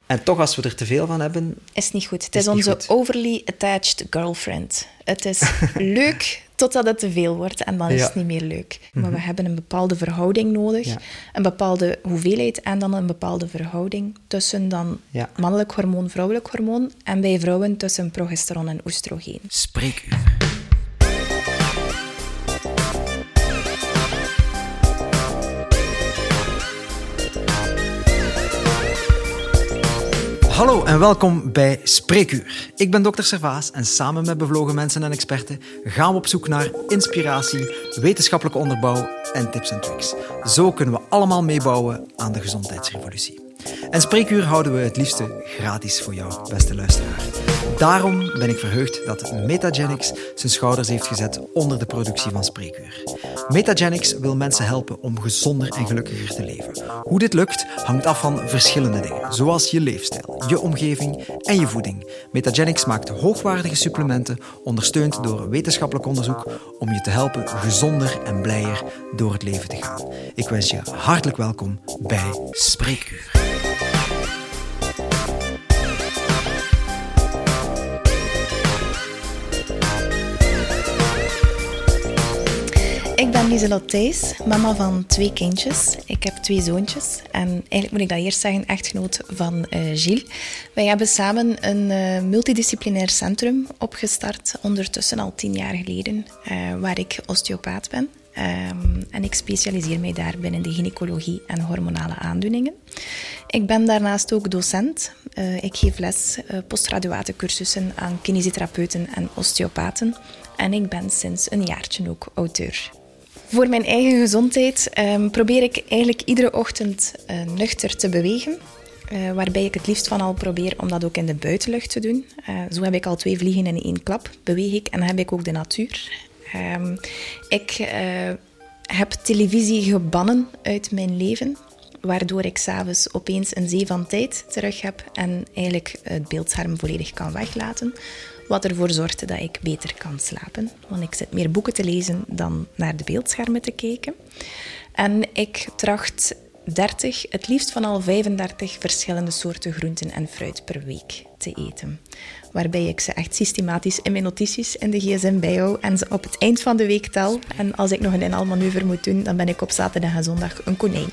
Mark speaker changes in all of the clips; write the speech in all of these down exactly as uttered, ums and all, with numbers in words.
Speaker 1: En toch, als we er te veel van hebben...
Speaker 2: Is niet goed. Het
Speaker 1: is
Speaker 2: is onze
Speaker 1: goed.
Speaker 2: overly attached girlfriend. Het is leuk totdat het te veel wordt en dan is
Speaker 1: Ja.
Speaker 2: het niet meer leuk.
Speaker 1: Mm-hmm.
Speaker 2: Maar we hebben een bepaalde verhouding nodig.
Speaker 1: Ja.
Speaker 2: Een bepaalde hoeveelheid en dan een bepaalde verhouding tussen dan
Speaker 1: Ja.
Speaker 2: mannelijk hormoon, vrouwelijk hormoon en bij vrouwen tussen progesteron en oestrogeen.
Speaker 1: Spreekuur. Hallo en welkom bij Spreekuur. Ik ben dokter Servaas en samen met bevlogen mensen en experten gaan we op zoek naar inspiratie, wetenschappelijke onderbouw en tips en tricks. Zo kunnen we allemaal meebouwen aan de gezondheidsrevolutie. En Spreekuur houden we het liefste gratis voor jou, beste luisteraar. Daarom ben ik verheugd dat Metagenics zijn schouders heeft gezet onder de productie van Spreekuur. Metagenics wil mensen helpen om gezonder en gelukkiger te leven. Hoe dit lukt, hangt af van verschillende dingen, zoals je leefstijl, je omgeving en je voeding. Metagenics maakt hoogwaardige supplementen, ondersteund door wetenschappelijk onderzoek, om je te helpen gezonder en blijer door het leven te gaan. Ik wens je hartelijk welkom bij Spreekuur.
Speaker 2: Ik ben Lieselot Thijs, mama van twee kindjes. Ik heb twee zoontjes en eigenlijk moet ik dat eerst zeggen, echtgenoot van uh, Gilles. Wij hebben samen een uh, multidisciplinair centrum opgestart, ondertussen al tien jaar geleden, uh, waar ik osteopaat ben. Um, en ik specialiseer mij daar binnen de gynaecologie en hormonale aandoeningen. Ik ben daarnaast ook docent. Uh, ik geef les, uh, postgraduate cursussen aan kinesitherapeuten en osteopaten. En ik ben sinds een jaartje ook auteur. Voor mijn eigen gezondheid um, probeer ik eigenlijk iedere ochtend uh, nuchter te bewegen. Uh, waarbij ik het liefst van al probeer om dat ook in de buitenlucht te doen. Uh, zo heb ik al twee vliegen in één klap, beweeg ik. En heb ik ook de natuur. Um, ik uh, heb televisie gebannen uit mijn leven. Waardoor ik 's avonds opeens een zee van tijd terug heb. En eigenlijk het beeldscherm volledig kan weglaten. Wat ervoor zorgde dat ik beter kan slapen. Want ik zit meer boeken te lezen dan naar de beeldschermen te kijken. En ik tracht dertig, het liefst van al vijfendertig verschillende soorten groenten en fruit per week te eten. Waarbij ik ze echt systematisch in mijn notities in de gsm bijhoud en ze op het eind van de week tel. En als ik nog een inhaalmanoeuvre moet doen, dan ben ik op zaterdag en zondag een konijn.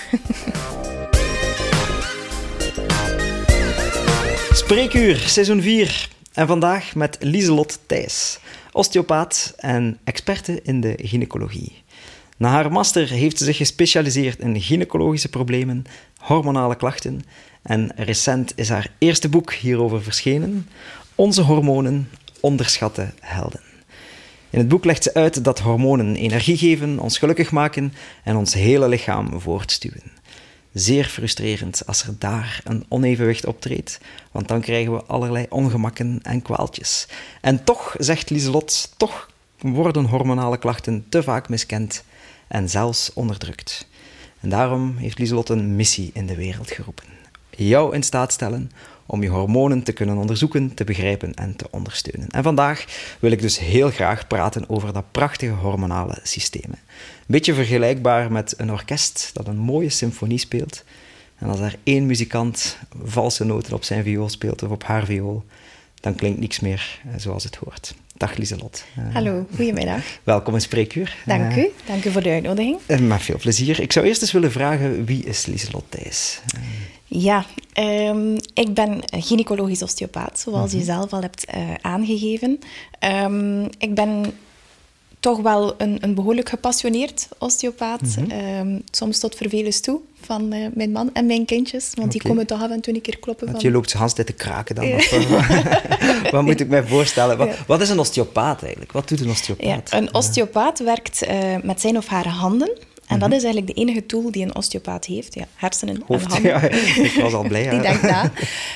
Speaker 1: Spreekuur, seizoen vier. En vandaag met Lieselot Thijs, osteopaat en experte in de gynaecologie. Na haar master heeft ze zich gespecialiseerd in gynaecologische problemen, hormonale klachten en recent is haar eerste boek hierover verschenen, Onze hormonen, onderschatte helden. In het boek legt ze uit dat hormonen energie geven, ons gelukkig maken en ons hele lichaam voortstuwen. Zeer frustrerend als er daar een onevenwicht optreedt, want dan krijgen we allerlei ongemakken en kwaaltjes. En toch, zegt Lieselot, toch worden hormonale klachten te vaak miskend en zelfs onderdrukt. En daarom heeft Lieselot een missie in de wereld geroepen. Jou in staat stellen om je hormonen te kunnen onderzoeken, te begrijpen en te ondersteunen. En vandaag wil ik dus heel graag praten over dat prachtige hormonale systeem. Een beetje vergelijkbaar met een orkest dat een mooie symfonie speelt. En als daar één muzikant valse noten op zijn viool speelt of op haar viool, dan klinkt niks meer zoals het hoort. Dag Lieselot.
Speaker 2: Hallo, goedemiddag.
Speaker 1: Welkom in Spreekuur.
Speaker 2: Dank u, dank u voor de uitnodiging.
Speaker 1: Met veel plezier. Ik zou eerst eens willen vragen, wie is Lieselot Thijs?
Speaker 2: Ja, um, ik ben gynaecologisch osteopaat, zoals mm-hmm. je zelf al hebt uh, aangegeven. Um, ik ben toch wel een, een behoorlijk gepassioneerd osteopaat. Mm-hmm. Um, soms tot vervelens toe van uh, mijn man en mijn kindjes. Want okay. die komen toch af en toe een keer kloppen.
Speaker 1: Want
Speaker 2: van...
Speaker 1: je loopt Hans te kraken dan? Of, wat moet ik mij voorstellen? Wat, ja. wat is een osteopaat eigenlijk? Wat doet een osteopaat?
Speaker 2: Ja, een osteopaat werkt uh, met zijn of haar handen. En mm-hmm. dat is eigenlijk de enige tool die een osteopaat heeft. Ja, hersenen
Speaker 1: Hoofd,
Speaker 2: en handen.
Speaker 1: Ja, ik was al blij.
Speaker 2: Die denkt na.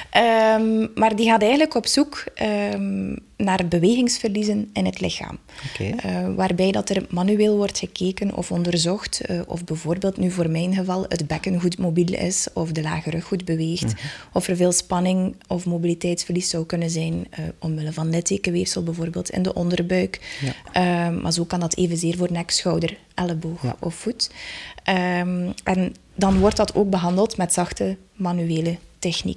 Speaker 2: Um, maar die gaat eigenlijk op zoek um, naar bewegingsverliezen in het lichaam. Okay. Uh, waarbij dat er manueel wordt gekeken of onderzocht uh, of bijvoorbeeld nu voor mijn geval het bekken goed mobiel is of de lage rug goed beweegt. Mm-hmm. Of er veel spanning of mobiliteitsverlies zou kunnen zijn uh, omwille van littekenweefsel bijvoorbeeld in de onderbuik. Ja. Uh, maar zo kan dat evenzeer voor nek, schouder, elleboog ja. of voet. Um, en dan wordt dat ook behandeld met zachte manuele technieken.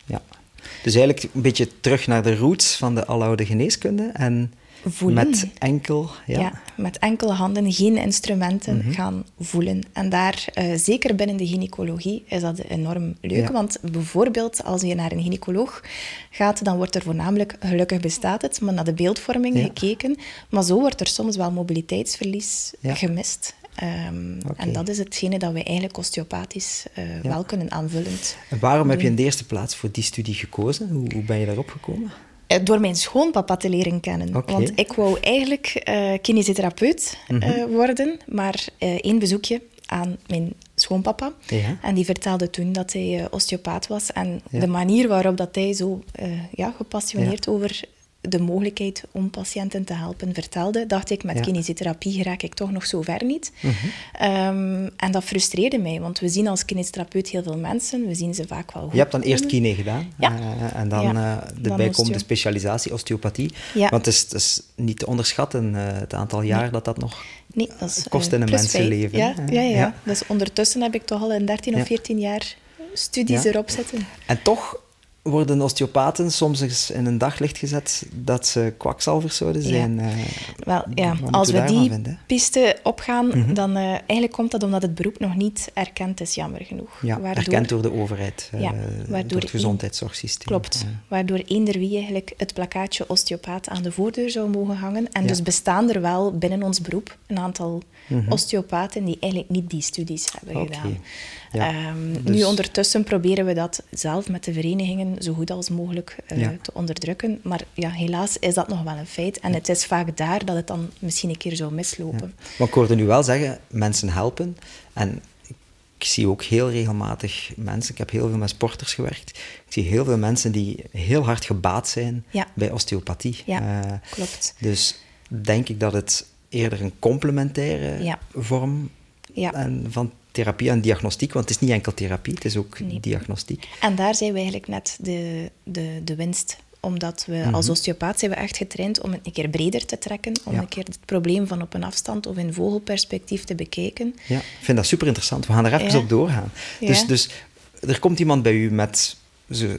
Speaker 1: Ja. Dus eigenlijk een beetje terug naar de roots van de aloude geneeskunde en
Speaker 2: voelen.
Speaker 1: met enkel... Ja,
Speaker 2: ja, met enkele handen, geen instrumenten,
Speaker 1: mm-hmm.
Speaker 2: gaan voelen. En daar, uh, zeker binnen de gynaecologie, is dat enorm leuk. Ja. Want bijvoorbeeld, als je naar een gynaecoloog gaat, dan wordt er voornamelijk, gelukkig bestaat het, maar naar de beeldvorming ja. gekeken. Maar zo wordt er soms wel mobiliteitsverlies ja. gemist. Um, okay. En dat is hetgene dat we eigenlijk osteopathisch uh, ja. wel kunnen aanvullen.
Speaker 1: En waarom heb je in de eerste plaats voor die studie gekozen? Hoe, hoe ben je daarop gekomen?
Speaker 2: Door mijn schoonpapa te leren kennen. Okay. Want ik wou eigenlijk uh, kinesitherapeut uh, mm-hmm. worden, maar uh, één bezoekje aan mijn schoonpapa. Ja. En die vertelde toen dat hij uh, osteopaat was. En ja. de manier waarop dat hij zo uh, ja, gepassioneerd ja. over de mogelijkheid om patiënten te helpen vertelde, dacht ik, met ja. kinesitherapie raak ik toch nog zo ver niet. Mm-hmm. Um, en dat frustreerde mij, want we zien als kinesitherapeut heel veel mensen, we zien ze vaak wel goed.
Speaker 1: Je hebt dan eerst kine gedaan,
Speaker 2: ja.
Speaker 1: uh, en dan, ja. uh, erbij komt de specialisatie osteopathie. Ja. Want het is, het is niet te onderschatten, uh, het aantal jaar nee. dat dat nog
Speaker 2: nee, dat is,
Speaker 1: kost in
Speaker 2: uh,
Speaker 1: een mensenleven.
Speaker 2: Ja, ja, ja, ja. Dus ondertussen heb ik toch al een dertien ja. of veertien jaar studies ja. erop zitten.
Speaker 1: En toch worden osteopaten soms eens in een daglicht gezet dat ze kwakzalvers zouden zijn. Ja. Uh,
Speaker 2: Wel, ja. Als we die piste opgaan, mm-hmm. dan uh, eigenlijk komt dat omdat het beroep nog niet erkend is, jammer genoeg.
Speaker 1: Ja, waardoor, erkend door de overheid, uh, ja, door het gezondheidszorgsysteem.
Speaker 2: Klopt, ja. Waardoor eender wie eigenlijk het plakkaatje osteopaat aan de voordeur zou mogen hangen. En ja. dus bestaan er wel binnen ons beroep een aantal mm-hmm. osteopaten die eigenlijk niet die studies hebben okay. gedaan. Ja, um, dus... Nu ondertussen proberen we dat zelf met de verenigingen zo goed als mogelijk uh, ja. te onderdrukken. Maar ja, helaas is dat nog wel een feit. En ja. het is vaak daar dat het dan misschien een keer zou mislopen.
Speaker 1: Ja. Maar ik hoorde nu wel zeggen, mensen helpen. En ik zie ook heel regelmatig mensen, ik heb heel veel met sporters gewerkt. Ik zie heel veel mensen die heel hard gebaat zijn ja. bij osteopathie.
Speaker 2: Ja, uh, klopt.
Speaker 1: Dus denk ik dat het eerder een complementaire ja. vorm ja. en van therapie en diagnostiek, want het is niet enkel therapie, het is ook nee. diagnostiek.
Speaker 2: En daar zijn we eigenlijk net de, de, de winst. Omdat we mm-hmm. als osteopaat zijn we echt getraind om het een keer breder te trekken, om ja. een keer het probleem van op een afstand of in vogelperspectief te bekijken.
Speaker 1: Ja, ik vind dat super interessant. We gaan er even ja. op doorgaan. Ja. Dus, dus er komt iemand bij u met... Ze,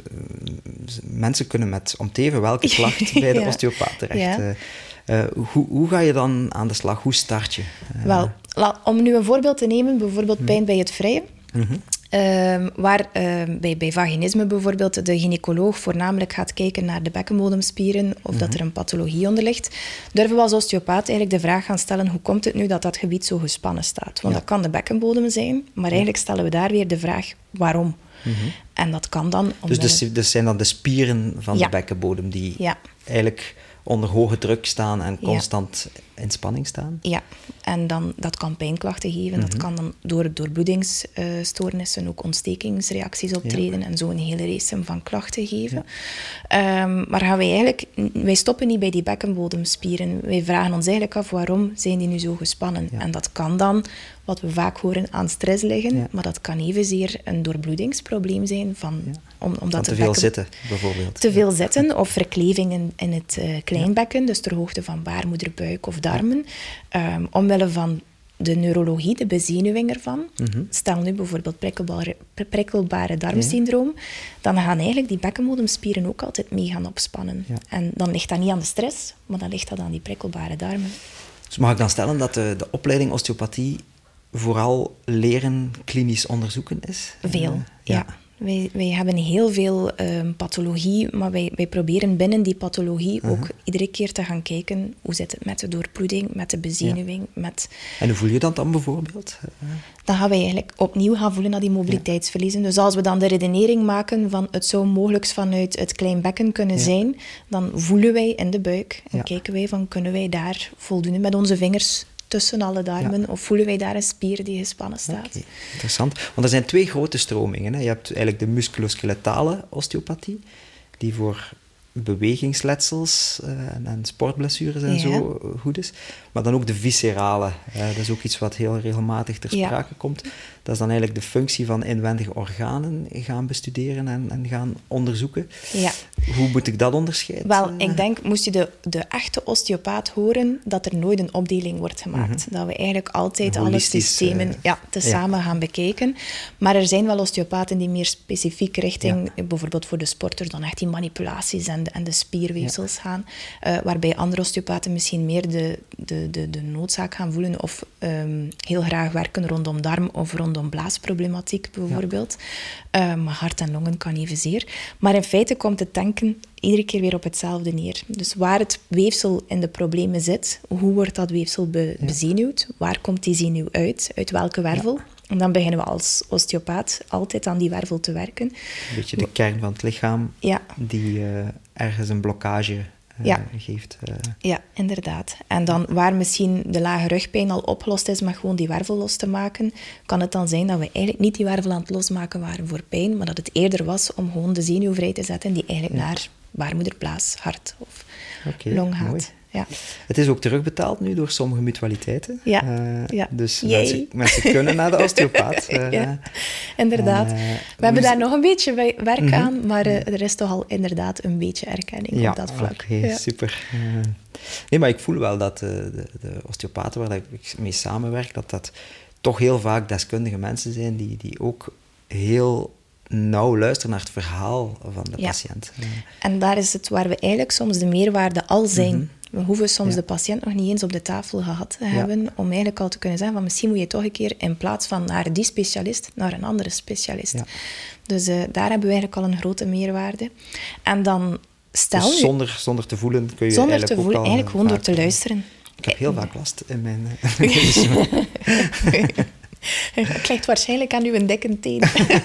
Speaker 1: mensen kunnen met om te even welke klacht bij de ja. osteopaat terecht. Ja. Uh, uh, hoe, hoe ga je dan aan de slag? Hoe start je? Uh,
Speaker 2: Wel, la, om nu een voorbeeld te nemen, bijvoorbeeld mm. pijn bij het vrijen. Mm-hmm. Uh, waar uh, bij, bij vaginisme bijvoorbeeld de gynaecoloog voornamelijk gaat kijken naar de bekkenbodemspieren of mm-hmm. dat er een pathologie onder ligt, durven we als osteopaat eigenlijk de vraag gaan stellen, hoe komt het nu dat dat gebied zo gespannen staat? Want ja. dat kan de bekkenbodem zijn, maar eigenlijk stellen we daar weer de vraag, waarom? Mm-hmm. En dat kan dan...
Speaker 1: Dus dat dus zijn dan de spieren van ja. de bekkenbodem die ja. eigenlijk onder hoge druk staan en constant ja. in spanning staan?
Speaker 2: Ja, en dan, dat kan pijnklachten geven. Mm-hmm. Dat kan dan door doorbloedingsstoornissen uh, ook ontstekingsreacties optreden ja. en zo een hele race van klachten geven. Ja. Um, maar gaan wij eigenlijk... Wij stoppen niet bij die bekkenbodemspieren. Wij vragen ons eigenlijk af, waarom zijn die nu zo gespannen? Ja. En dat kan dan, wat we vaak horen, aan stress liggen, ja. maar dat kan evenzeer een doorbloedingsprobleem zijn van... Ja. Om, omdat
Speaker 1: van te veel bekken, zitten, bijvoorbeeld.
Speaker 2: Te veel zitten of verklevingen in het uh, kleinbekken, ja. dus ter hoogte van baarmoeder, buik of darmen. Ja. Um, omwille van de neurologie, de bezenuwing ervan. Mm-hmm. Stel nu bijvoorbeeld prikkelbare, prikkelbare darmsyndroom, ja. dan gaan eigenlijk die bekkenbodemspieren ook altijd mee gaan opspannen. Ja. En dan ligt dat niet aan de stress, maar dan ligt dat aan die prikkelbare darmen.
Speaker 1: Dus mag ik dan stellen dat de, de opleiding osteopathie vooral leren klinisch onderzoeken is?
Speaker 2: Veel, uh, ja. ja. Wij, wij hebben heel veel um, pathologie, maar wij, wij proberen binnen die pathologie uh-huh. ook iedere keer te gaan kijken hoe zit het met de doorbloeding, met de bezenuwing. Ja. Met...
Speaker 1: En hoe voel je dat dan bijvoorbeeld?
Speaker 2: Dan gaan wij eigenlijk opnieuw gaan voelen naar die mobiliteitsverliezen. Ja. Dus als we dan de redenering maken van het zou mogelijk vanuit het klein bekken kunnen ja. zijn, dan voelen wij in de buik en ja. kijken wij van kunnen wij daar voldoende met onze vingers tussen alle darmen, ja. of voelen wij daar een spier die gespannen staat. Okay.
Speaker 1: Interessant. Want er zijn twee grote stromingen. Hè. Je hebt eigenlijk de musculoskeletale osteopathie, die voor bewegingsletsels uh, en, en sportblessures en ja. zo goed is. Maar dan ook de viscerale. Uh, dat is ook iets wat heel regelmatig ter sprake ja. komt. Dat is dan eigenlijk de functie van inwendige organen gaan bestuderen en, en gaan onderzoeken.
Speaker 2: Ja.
Speaker 1: Hoe moet ik dat onderscheiden?
Speaker 2: Wel, ik denk, moest je de, de echte osteopaat horen, dat er nooit een opdeling wordt gemaakt. Mm-hmm. Dat we eigenlijk altijd alle systemen uh, ja, tezamen ja. gaan bekijken. Maar er zijn wel osteopaten die meer specifiek richting, ja. bijvoorbeeld voor de sporters, dan echt die manipulaties en de, en de spierweefsels ja. gaan. Uh, waarbij andere osteopaten misschien meer de, de, de, de noodzaak gaan voelen of um, heel graag werken rondom darm of rondom blaasproblematiek bijvoorbeeld. Ja. Uh, maar hart en longen kan evenzeer. Maar in feite komt het denken iedere keer weer op hetzelfde neer. Dus waar het weefsel in de problemen zit, hoe wordt dat weefsel be- ja. bezenuwd? Waar komt die zenuw uit? Uit welke wervel? Ja. En dan beginnen we als osteopaat altijd aan die wervel te werken.
Speaker 1: Een beetje de kern van het lichaam ja. die uh, ergens een blokkage uh, ja. geeft. Uh.
Speaker 2: Ja, inderdaad. En dan waar misschien de lage rugpijn al opgelost is met gewoon die wervel los te maken, kan het dan zijn dat we eigenlijk niet die wervel aan het losmaken waren voor pijn, maar dat het eerder was om gewoon de zenuw vrij te zetten die eigenlijk ja. naar baarmoederplaats, hart of okay, long gaat. Mooi. Ja.
Speaker 1: Het is ook terugbetaald nu door sommige mutualiteiten.
Speaker 2: Ja.
Speaker 1: Uh,
Speaker 2: ja.
Speaker 1: Dus mensen, mensen kunnen naar de osteopaat. Uh,
Speaker 2: ja, inderdaad. Uh, We hebben daar nog een beetje werk mm-hmm. aan, maar uh, er is toch al inderdaad een beetje erkenning ja, op dat vlak.
Speaker 1: Okay, ja, super. Uh, nee, maar ik voel wel dat uh, de, de osteopaten waar ik mee samenwerk, dat dat toch heel vaak deskundige mensen zijn die, die ook heel nauw luisteren naar het verhaal van de ja. patiënt. Uh.
Speaker 2: En daar is het waar we eigenlijk soms de meerwaarde al zijn. Mm-hmm. We hoeven soms ja. de patiënt nog niet eens op de tafel gehad te hebben ja. om eigenlijk al te kunnen zeggen van misschien moet je toch een keer in plaats van naar die specialist, naar een andere specialist. Ja. Dus uh, daar hebben we eigenlijk al een grote meerwaarde. En dan stel
Speaker 1: dus
Speaker 2: nu...
Speaker 1: Zonder, zonder te voelen kun je
Speaker 2: zonder
Speaker 1: eigenlijk
Speaker 2: te voelen,
Speaker 1: ook al
Speaker 2: eigenlijk gewoon door te
Speaker 1: doen.
Speaker 2: luisteren.
Speaker 1: Ik heb heel vaak last in mijn...
Speaker 2: Het ligt waarschijnlijk aan uw dikke teen.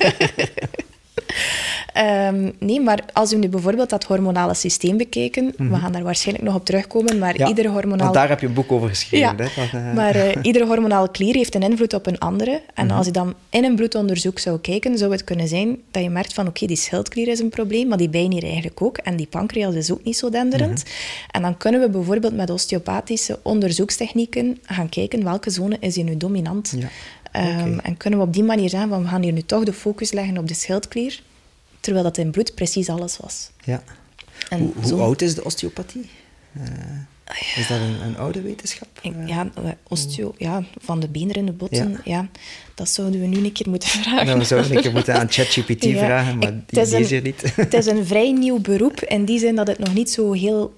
Speaker 2: Um, nee, maar als we nu bijvoorbeeld dat hormonale systeem bekijken, mm-hmm. we gaan daar waarschijnlijk nog op terugkomen, maar
Speaker 1: ja,
Speaker 2: ieder hormonaal...
Speaker 1: want daar heb je een boek over geschreven.
Speaker 2: Ja,
Speaker 1: hè? Dat, uh...
Speaker 2: maar uh, iedere hormonale klier heeft een invloed op een andere. En mm-hmm. als je dan in een bloedonderzoek zou kijken, zou het kunnen zijn dat je merkt van oké, okay, die schildklier is een probleem, maar die bijnier eigenlijk ook. En die pancreas is ook niet zo denderend. Mm-hmm. En dan kunnen we bijvoorbeeld met osteopathische onderzoekstechnieken gaan kijken welke zone is hier nu dominant. Ja. Um, okay. En kunnen we op die manier zeggen van we gaan hier nu toch de focus leggen op de schildklier, terwijl dat in bloed precies alles was.
Speaker 1: Ja. En hoe hoe zo... oud is de osteopathie? Uh, is dat een, een oude wetenschap?
Speaker 2: Ik, ja, osteo, ja, van de benen in de botten, ja. ja. Dat zouden we nu een keer moeten vragen.
Speaker 1: Nou, we zouden een keer moeten aan ChatGPT ja. vragen, maar ik, die, die is er niet.
Speaker 2: Het is een vrij nieuw beroep, in die zin dat het nog niet zo heel...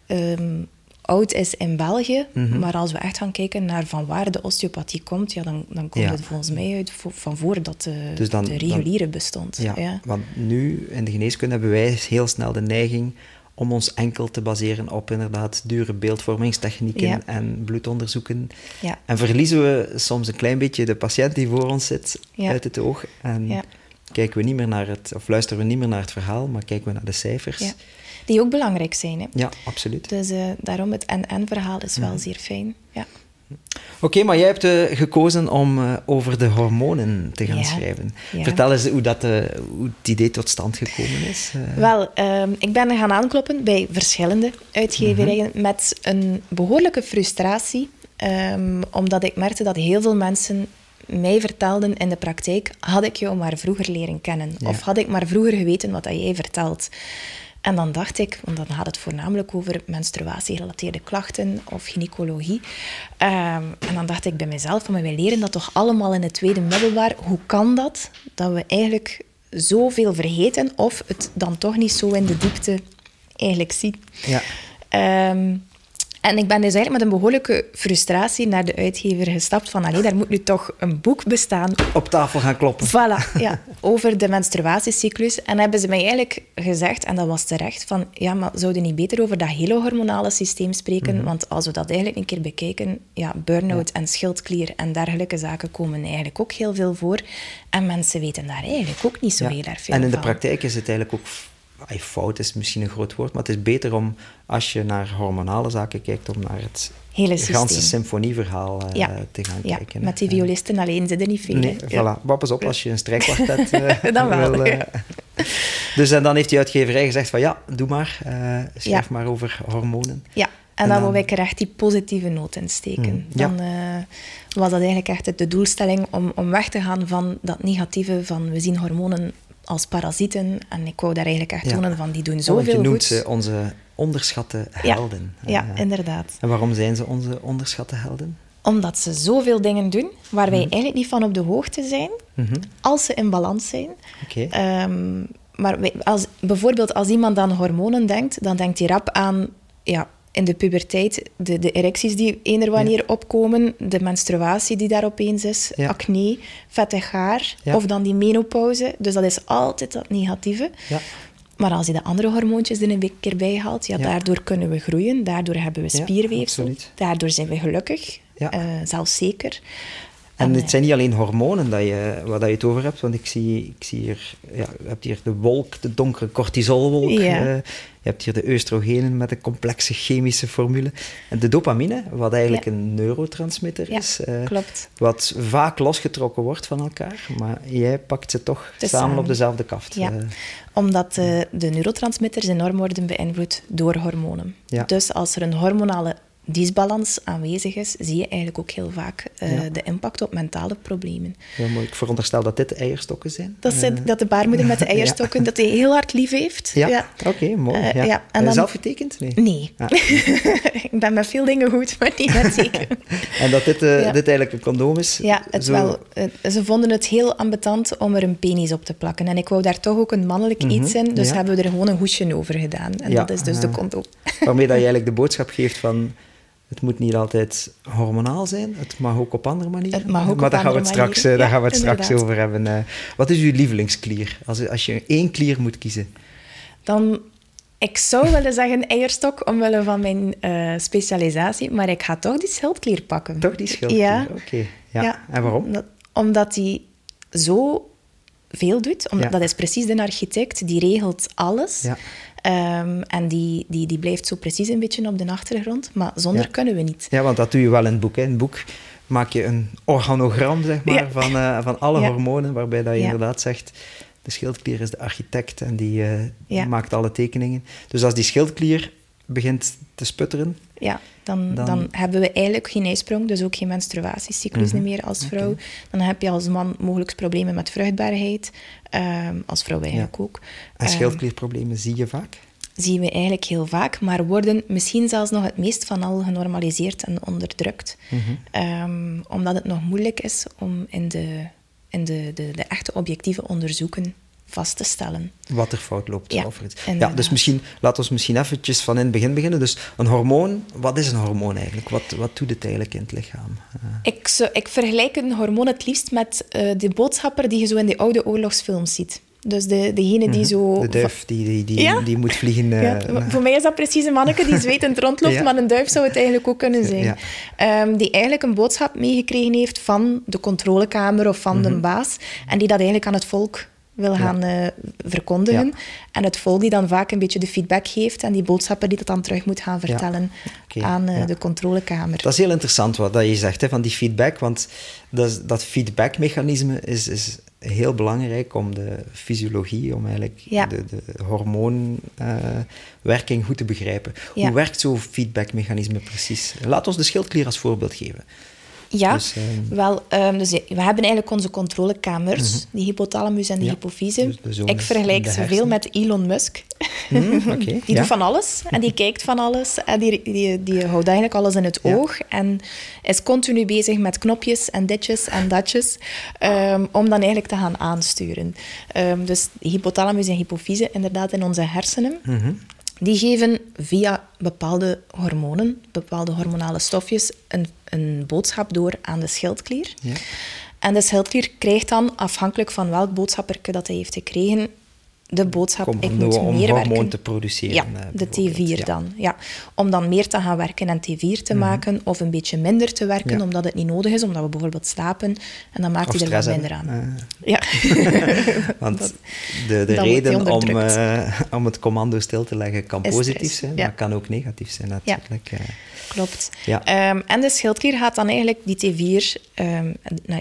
Speaker 2: Um, oud is in België, mm-hmm. maar als we echt gaan kijken naar van waar de osteopathie komt, ja, dan, dan komt ja. het volgens mij uit van voordat de, dus dan, de reguliere dan, bestond.
Speaker 1: Ja, ja, want nu in de geneeskunde hebben wij heel snel de neiging om ons enkel te baseren op inderdaad dure beeldvormingstechnieken ja. en bloedonderzoeken. Ja. En verliezen we soms een klein beetje de patiënt die voor ons zit ja. uit het oog. En ja. kijken we niet meer naar het, of luisteren we niet meer naar het verhaal, maar kijken we naar de cijfers.
Speaker 2: Ja. Die ook belangrijk zijn. Hè?
Speaker 1: Ja, absoluut.
Speaker 2: Dus uh, daarom het en-en-verhaal is wel ja. zeer fijn. Ja.
Speaker 1: Oké, okay, maar jij hebt uh, gekozen om uh, over de hormonen te gaan ja. schrijven. Ja. Vertel eens hoe, dat, uh, hoe het idee tot stand gekomen is. Uh.
Speaker 2: Wel, um, ik ben gaan aankloppen bij verschillende uitgeverijen mm-hmm. met een behoorlijke frustratie, um, omdat ik merkte dat heel veel mensen mij vertelden in de praktijk, had ik jou maar vroeger leren kennen. Ja. Of had ik maar vroeger geweten wat dat jij vertelt. En dan dacht ik, want dan gaat het voornamelijk over menstruatiegerelateerde klachten of gynaecologie. Um, en dan dacht ik bij mezelf, van, wij leren dat toch allemaal in het tweede middelbaar. Hoe kan dat, dat we eigenlijk zoveel vergeten of het dan toch niet zo in de diepte eigenlijk zien?
Speaker 1: Ja.
Speaker 2: Um, En ik ben dus eigenlijk met een behoorlijke frustratie naar de uitgever gestapt van allee, daar moet nu toch een boek bestaan.
Speaker 1: Op tafel gaan kloppen.
Speaker 2: Voilà, ja, over de menstruatiecyclus. En hebben ze mij eigenlijk gezegd, en dat was terecht, van ja, maar zouden we niet beter over dat hele hormonale systeem spreken? Mm-hmm. Want als we dat eigenlijk een keer bekijken, ja, burn-out ja. en schildklier en dergelijke zaken komen eigenlijk ook heel veel voor. En mensen weten daar eigenlijk ook niet zo ja. heel erg veel van.
Speaker 1: En in de praktijk is het eigenlijk ook... Fout is misschien een groot woord, maar het is beter om, als je naar hormonale zaken kijkt, om naar het hele ganse symfonieverhaal uh, ja. te gaan
Speaker 2: ja.
Speaker 1: kijken.
Speaker 2: Met die violisten alleen zitten niet veel.
Speaker 1: Nee,
Speaker 2: ja.
Speaker 1: voilà. Maar pas op, als je een strijkkwartet uh,
Speaker 2: dan wel,
Speaker 1: wil... Uh,
Speaker 2: ja.
Speaker 1: Dus en dan heeft die uitgeverij gezegd van ja, doe maar, uh, schrijf ja. maar over hormonen.
Speaker 2: Ja. En, en dan, dan wil ik er echt die positieve noot in steken. Mm, ja. Dan, uh, was dat eigenlijk echt de doelstelling om, om weg te gaan van dat negatieve van we zien hormonen als parasieten. En ik wou daar eigenlijk echt
Speaker 1: Ja.
Speaker 2: tonen van die doen
Speaker 1: Ja,
Speaker 2: zoveel
Speaker 1: want je noemt
Speaker 2: goed.
Speaker 1: ze onze onderschatte helden.
Speaker 2: Ja, ja
Speaker 1: Eh,
Speaker 2: inderdaad.
Speaker 1: En waarom zijn ze onze onderschatte helden?
Speaker 2: Omdat ze zoveel dingen doen waar wij
Speaker 1: Mhm.
Speaker 2: eigenlijk niet van op de hoogte zijn,
Speaker 1: Mhm.
Speaker 2: als ze in balans zijn.
Speaker 1: Oké.
Speaker 2: Ehm, maar wij- als, bijvoorbeeld als iemand aan hormonen denkt, dan denkt hij rap aan ja, in de puberteit de, de erecties die eender wanneer opkomen, de menstruatie die daar opeens is,
Speaker 1: Ja.
Speaker 2: acne, vettig haar,
Speaker 1: Ja.
Speaker 2: of dan die menopauze. Dus dat is altijd dat negatieve.
Speaker 1: Ja.
Speaker 2: Maar als je de andere hormoontjes er een keer bij haalt, ja,
Speaker 1: Ja.
Speaker 2: daardoor kunnen we groeien, daardoor hebben we
Speaker 1: Ja,
Speaker 2: spierweefsel,
Speaker 1: absoluut.
Speaker 2: daardoor zijn we gelukkig,
Speaker 1: Ja.
Speaker 2: eh, zelfzeker.
Speaker 1: En
Speaker 2: En,
Speaker 1: het zijn niet alleen hormonen dat je, waar dat je het over hebt, want ik zie, ik zie hier, ja, je hebt hier de wolk, de donkere cortisolwolk.
Speaker 2: Ja.
Speaker 1: eh, je hebt hier de oestrogenen met een complexe chemische formule. En de dopamine, wat eigenlijk
Speaker 2: Ja.
Speaker 1: een neurotransmitter
Speaker 2: Ja,
Speaker 1: is, eh,
Speaker 2: klopt.
Speaker 1: wat vaak losgetrokken wordt van elkaar, maar jij pakt ze toch
Speaker 2: Dus
Speaker 1: samen
Speaker 2: samen.
Speaker 1: op dezelfde kaft.
Speaker 2: Ja.
Speaker 1: eh.
Speaker 2: Omdat eh, de neurotransmitters enorm worden beïnvloed door hormonen.
Speaker 1: Ja.
Speaker 2: Dus als er een hormonale disbalans aanwezig is, zie je eigenlijk ook heel vaak eh,
Speaker 1: Ja.
Speaker 2: de impact op mentale problemen.
Speaker 1: Heel mooi. Ik veronderstel dat dit eierstokken zijn.
Speaker 2: Dat,
Speaker 1: Eh,
Speaker 2: is, dat de baarmoeder met de eierstokken, dat hij heel hard lief heeft.
Speaker 1: ja, oké, mooi.
Speaker 2: Eh,
Speaker 1: ja.
Speaker 2: ja, en
Speaker 1: Eh,
Speaker 2: dan-
Speaker 1: Zelf getekend? Nee.
Speaker 2: Nee.
Speaker 1: Ah.
Speaker 2: Ik ben met veel dingen goed, maar niet met tekenen.
Speaker 1: En dat dit, eh,
Speaker 2: Ja.
Speaker 1: dit eigenlijk een condoom is?
Speaker 2: Ja, het
Speaker 1: zo-
Speaker 2: wel, eh, ze vonden het heel ambetant om er een penis op te plakken. En ik wou daar toch ook een mannelijk
Speaker 1: Mhm,
Speaker 2: iets in, dus
Speaker 1: ja.
Speaker 2: hebben we er gewoon een hoesje over gedaan. En
Speaker 1: Ja,
Speaker 2: dat is dus de
Speaker 1: ah.
Speaker 2: condoom.
Speaker 1: Waarmee dat je eigenlijk de boodschap geeft van... Het moet niet altijd hormonaal zijn, het mag ook op andere manieren.
Speaker 2: Het mag ook
Speaker 1: maar
Speaker 2: op
Speaker 1: daar gaan we
Speaker 2: andere
Speaker 1: het straks,
Speaker 2: manieren.
Speaker 1: eh, daar
Speaker 2: Ja,
Speaker 1: gaan we het straks
Speaker 2: inderdaad.
Speaker 1: over hebben. eh. Wat is uw lievelingsklier? Als, als je één klier moet kiezen.
Speaker 2: Dan, ik zou willen zeggen eierstok, omwille van mijn eh, specialisatie, maar ik ga toch die schildklier pakken.
Speaker 1: Toch die schildklier?
Speaker 2: Ja.
Speaker 1: Oké. Ja. En waarom?
Speaker 2: Omdat, omdat die zo veel doet. Omdat,
Speaker 1: Ja.
Speaker 2: Dat is precies de architect, die regelt alles.
Speaker 1: Ja.
Speaker 2: Ehm, en die, die, die blijft zo precies een beetje op de achtergrond. Maar zonder
Speaker 1: Ja.
Speaker 2: kunnen we niet.
Speaker 1: Ja, want dat doe je wel in het boek. Hè. In het boek maak je een organogram, zeg maar,
Speaker 2: Ja.
Speaker 1: van, eh, van alle
Speaker 2: Ja.
Speaker 1: hormonen, waarbij dat je
Speaker 2: Ja.
Speaker 1: inderdaad zegt... De schildklier is de architect en die eh,
Speaker 2: Ja.
Speaker 1: maakt alle tekeningen. Dus als die schildklier begint te sputteren...
Speaker 2: Ja, dan,
Speaker 1: Dan-
Speaker 2: dan... hebben we eigenlijk geen ijsprong, dus ook geen menstruatiecyclus
Speaker 1: Mhm.
Speaker 2: meer als vrouw.
Speaker 1: Oké.
Speaker 2: Dan heb je als man mogelijk problemen met vruchtbaarheid. Ehm, als vrouw eigenlijk ook.
Speaker 1: En
Speaker 2: Ehm,
Speaker 1: schildklierproblemen zie je vaak?
Speaker 2: zien we eigenlijk heel vaak, maar worden misschien zelfs nog het meest van al genormaliseerd en onderdrukt.
Speaker 1: Mhm.
Speaker 2: Ehm, omdat het nog moeilijk is om in de, in de, de, de echte objectieve onderzoeken vast te stellen.
Speaker 1: Wat er fout loopt.
Speaker 2: Ja,
Speaker 1: of er iets. ja,
Speaker 2: inderdaad.
Speaker 1: dus misschien, laten we misschien eventjes van in het begin beginnen. Dus een hormoon, wat is een hormoon eigenlijk? Wat, wat doet het eigenlijk in het lichaam? Eh,
Speaker 2: Ik, zou- ik vergelijk een hormoon het liefst met eh, de boodschapper die je zo in die oude oorlogsfilms ziet. Dus de, degene die zo...
Speaker 1: de duif die, die, die,
Speaker 2: Ja?
Speaker 1: die moet vliegen. eh,
Speaker 2: Ja,
Speaker 1: naar-
Speaker 2: voor mij is dat precies een manneke die zwetend rondloopt,
Speaker 1: Ja.
Speaker 2: maar een duif zou het eigenlijk ook kunnen zijn.
Speaker 1: Ja.
Speaker 2: Ehm, die eigenlijk een boodschap meegekregen heeft van de controlekamer of van
Speaker 1: Mhm.
Speaker 2: de baas, en die dat eigenlijk aan het volk wil gaan eh, verkondigen.
Speaker 1: Ja.
Speaker 2: En het volk die dan vaak een beetje de feedback geeft en die boodschapper die dat dan terug moet gaan vertellen
Speaker 1: Oké,
Speaker 2: aan eh,
Speaker 1: ja.
Speaker 2: de controlekamer.
Speaker 1: Dat is heel interessant wat dat je zegt, hè, van die feedback. Want dat, is- dat feedbackmechanisme is, is heel belangrijk om de fysiologie, om eigenlijk
Speaker 2: Ja.
Speaker 1: de, de hormoonwerking goed te begrijpen.
Speaker 2: Ja.
Speaker 1: Hoe werkt zo'n feedbackmechanisme precies? Laat ons de schildklier als voorbeeld geven.
Speaker 2: Ja,
Speaker 1: Dus, ehm,
Speaker 2: wel, ehm, dus we hebben eigenlijk onze controlekamers, die hypothalamus en de
Speaker 1: Ja,
Speaker 2: hypofyse.
Speaker 1: dus de zones
Speaker 2: Ik vergelijk
Speaker 1: in de
Speaker 2: ze veel
Speaker 1: hersenen.
Speaker 2: met Elon Musk.
Speaker 1: Hmm, oké,
Speaker 2: Die
Speaker 1: ja.
Speaker 2: doet van alles en die kijkt van alles en die, die, die houdt eigenlijk alles in het
Speaker 1: Ja.
Speaker 2: oog en is continu bezig met knopjes en ditjes en datjes ehm, om dan eigenlijk te gaan aansturen. Ehm, dus de hypothalamus en hypofyse, inderdaad in onze hersenen,
Speaker 1: Mhm.
Speaker 2: die geven via bepaalde hormonen, bepaalde hormonale stofjes, een, een boodschap door aan de schildklier.
Speaker 1: Ja.
Speaker 2: En de schildklier krijgt dan, afhankelijk van welk boodschapperke dat hij heeft gekregen, de boodschap, ik
Speaker 1: Commando
Speaker 2: moet
Speaker 1: om
Speaker 2: meer
Speaker 1: hormoon
Speaker 2: werken.
Speaker 1: te produceren.
Speaker 2: Ja,
Speaker 1: eh,
Speaker 2: de T
Speaker 1: bijvoorbeeld.
Speaker 2: vier
Speaker 1: Ja.
Speaker 2: dan. Ja. Om dan meer te gaan werken en T vier te maken, of een beetje minder te werken,
Speaker 1: Ja.
Speaker 2: omdat het niet nodig is, omdat we bijvoorbeeld slapen. En dan maakt
Speaker 1: Of
Speaker 2: hij er
Speaker 1: stress
Speaker 2: wat minder aan.
Speaker 1: hebben. Eh,
Speaker 2: Ja.
Speaker 1: Want
Speaker 2: Dat-
Speaker 1: de, de
Speaker 2: dan wordt
Speaker 1: reden
Speaker 2: die
Speaker 1: om,
Speaker 2: onderdrukt.
Speaker 1: eh, om het commando stil te leggen kan
Speaker 2: Is
Speaker 1: positief
Speaker 2: stress,
Speaker 1: zijn,
Speaker 2: ja.
Speaker 1: maar kan ook negatief zijn natuurlijk. eh.
Speaker 2: Klopt.
Speaker 1: Ja.
Speaker 2: Ehm, en de schildklier gaat dan eigenlijk die T vier, ehm, nou ja,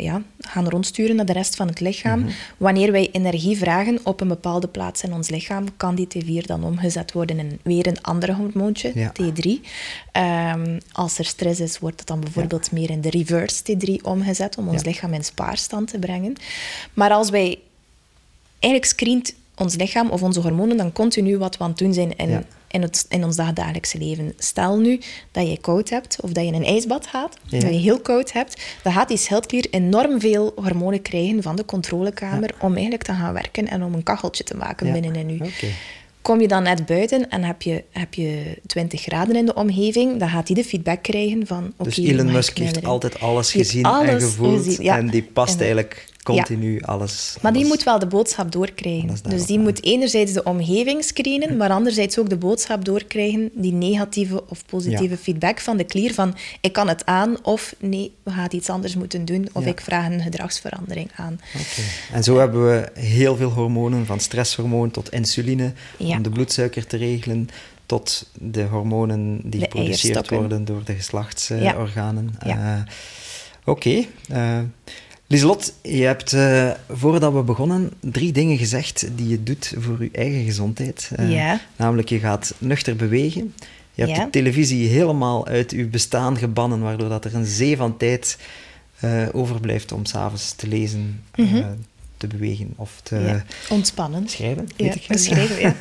Speaker 2: gaan rondsturen naar de rest van het lichaam. Mm-hmm. Wanneer wij energie vragen op een bepaalde plaats in ons lichaam, kan die T vier dan omgezet worden in weer een ander hormoontje, ja. T drie. Um, als er stress is, wordt het dan bijvoorbeeld ja. meer in de reverse T drie omgezet, om ons ja. lichaam in spaarstand te brengen. Maar als wij... Eigenlijk screent ons lichaam of onze hormonen dan continu wat we aan het doen zijn in... Ja. In, het, in ons dagdagelijkse leven. Stel nu dat je koud hebt of dat je in een ijsbad gaat, ja. dat je heel koud hebt, dan gaat die schildklier enorm veel hormonen krijgen van de controlekamer ja. om eigenlijk te gaan werken en om een kacheltje te maken ja. binnenin u.
Speaker 1: Okay.
Speaker 2: Kom je dan net buiten en heb je, heb je twintig graden in de omgeving, dan gaat hij de feedback krijgen van...
Speaker 1: Dus okay, Elon Musk heeft altijd alles gezien alles en gevoeld gezien, ja. en die past en, eigenlijk continu ja. alles...
Speaker 2: Maar
Speaker 1: alles.
Speaker 2: die moet wel de boodschap doorkrijgen. Dus die aan. moet enerzijds de omgeving screenen, ja. maar anderzijds ook de boodschap doorkrijgen, die negatieve of positieve ja. feedback van de klier, van ik kan het aan, of nee, we gaan iets anders moeten doen, of ja. ik vraag een gedragsverandering aan.
Speaker 1: Okay. En zo hebben we heel veel hormonen, van stresshormoon tot insuline, ja. om de bloedsuiker te regelen, tot de hormonen die de geproduceerd worden door de geslachtsorganen.
Speaker 2: Ja. Ja.
Speaker 1: Uh, Oké. Okay. Uh, Lieselot, je hebt, uh, voordat we begonnen, drie dingen gezegd die je doet voor je eigen gezondheid. Uh,
Speaker 2: ja.
Speaker 1: Namelijk, je gaat nuchter bewegen. Je hebt
Speaker 2: ja.
Speaker 1: de televisie helemaal uit je bestaan gebannen, waardoor dat er een zee van tijd uh, overblijft om 's avonds te lezen, mm-hmm. uh, te bewegen of te...
Speaker 2: Ja. Ontspannen.
Speaker 1: Schrijven.
Speaker 2: Ja, schrijven, ja.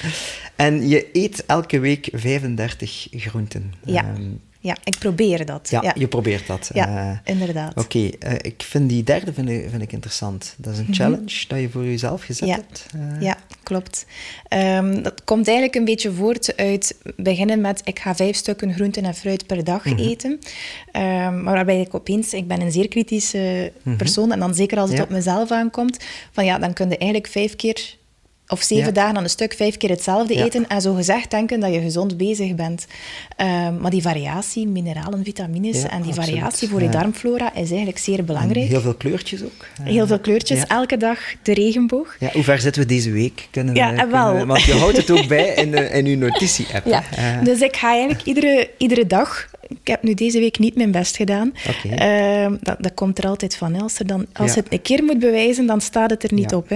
Speaker 1: En je eet elke week vijfendertig groenten.
Speaker 2: Ja. Um, Ja, ik probeer dat.
Speaker 1: Ja,
Speaker 2: ja.
Speaker 1: je probeert dat.
Speaker 2: Ja, uh, inderdaad.
Speaker 1: Oké, okay, uh, ik vind die derde vind ik, vind ik interessant. Dat is een mm-hmm. challenge dat je voor jezelf gezet
Speaker 2: ja.
Speaker 1: hebt. Uh.
Speaker 2: Ja, klopt. Um, dat komt eigenlijk een beetje voort uit beginnen met ik ga vijf stukken groenten en fruit per dag mm-hmm. eten. Um, maar waarbij ik opeens, ik ben een zeer kritische mm-hmm. persoon en dan zeker als het ja. op mezelf aankomt, van ja, dan kun je eigenlijk vijf keer... Of zeven ja. dagen aan een stuk, vijf keer hetzelfde ja. eten en zo gezegd denken dat je gezond bezig bent. Um, maar die variatie, mineralen, vitamines
Speaker 1: ja,
Speaker 2: en die
Speaker 1: absoluut.
Speaker 2: variatie voor je ja. darmflora is eigenlijk zeer belangrijk.
Speaker 1: En heel veel kleurtjes ook.
Speaker 2: Heel veel kleurtjes, ja. elke dag de regenboog.
Speaker 1: Ja, hoe ver zitten we deze week? Kunnen we,
Speaker 2: ja,
Speaker 1: kunnen
Speaker 2: wel.
Speaker 1: We, want je houdt het ook bij in, in uw notitie-app.
Speaker 2: Ja. Uh. Dus ik ga eigenlijk iedere, iedere dag... Ik heb nu deze week niet mijn best gedaan.
Speaker 1: Okay.
Speaker 2: Uh, dat, dat komt er altijd van. Als, er dan, als ja. het een keer moet bewijzen, dan staat het er niet ja. op. Hè.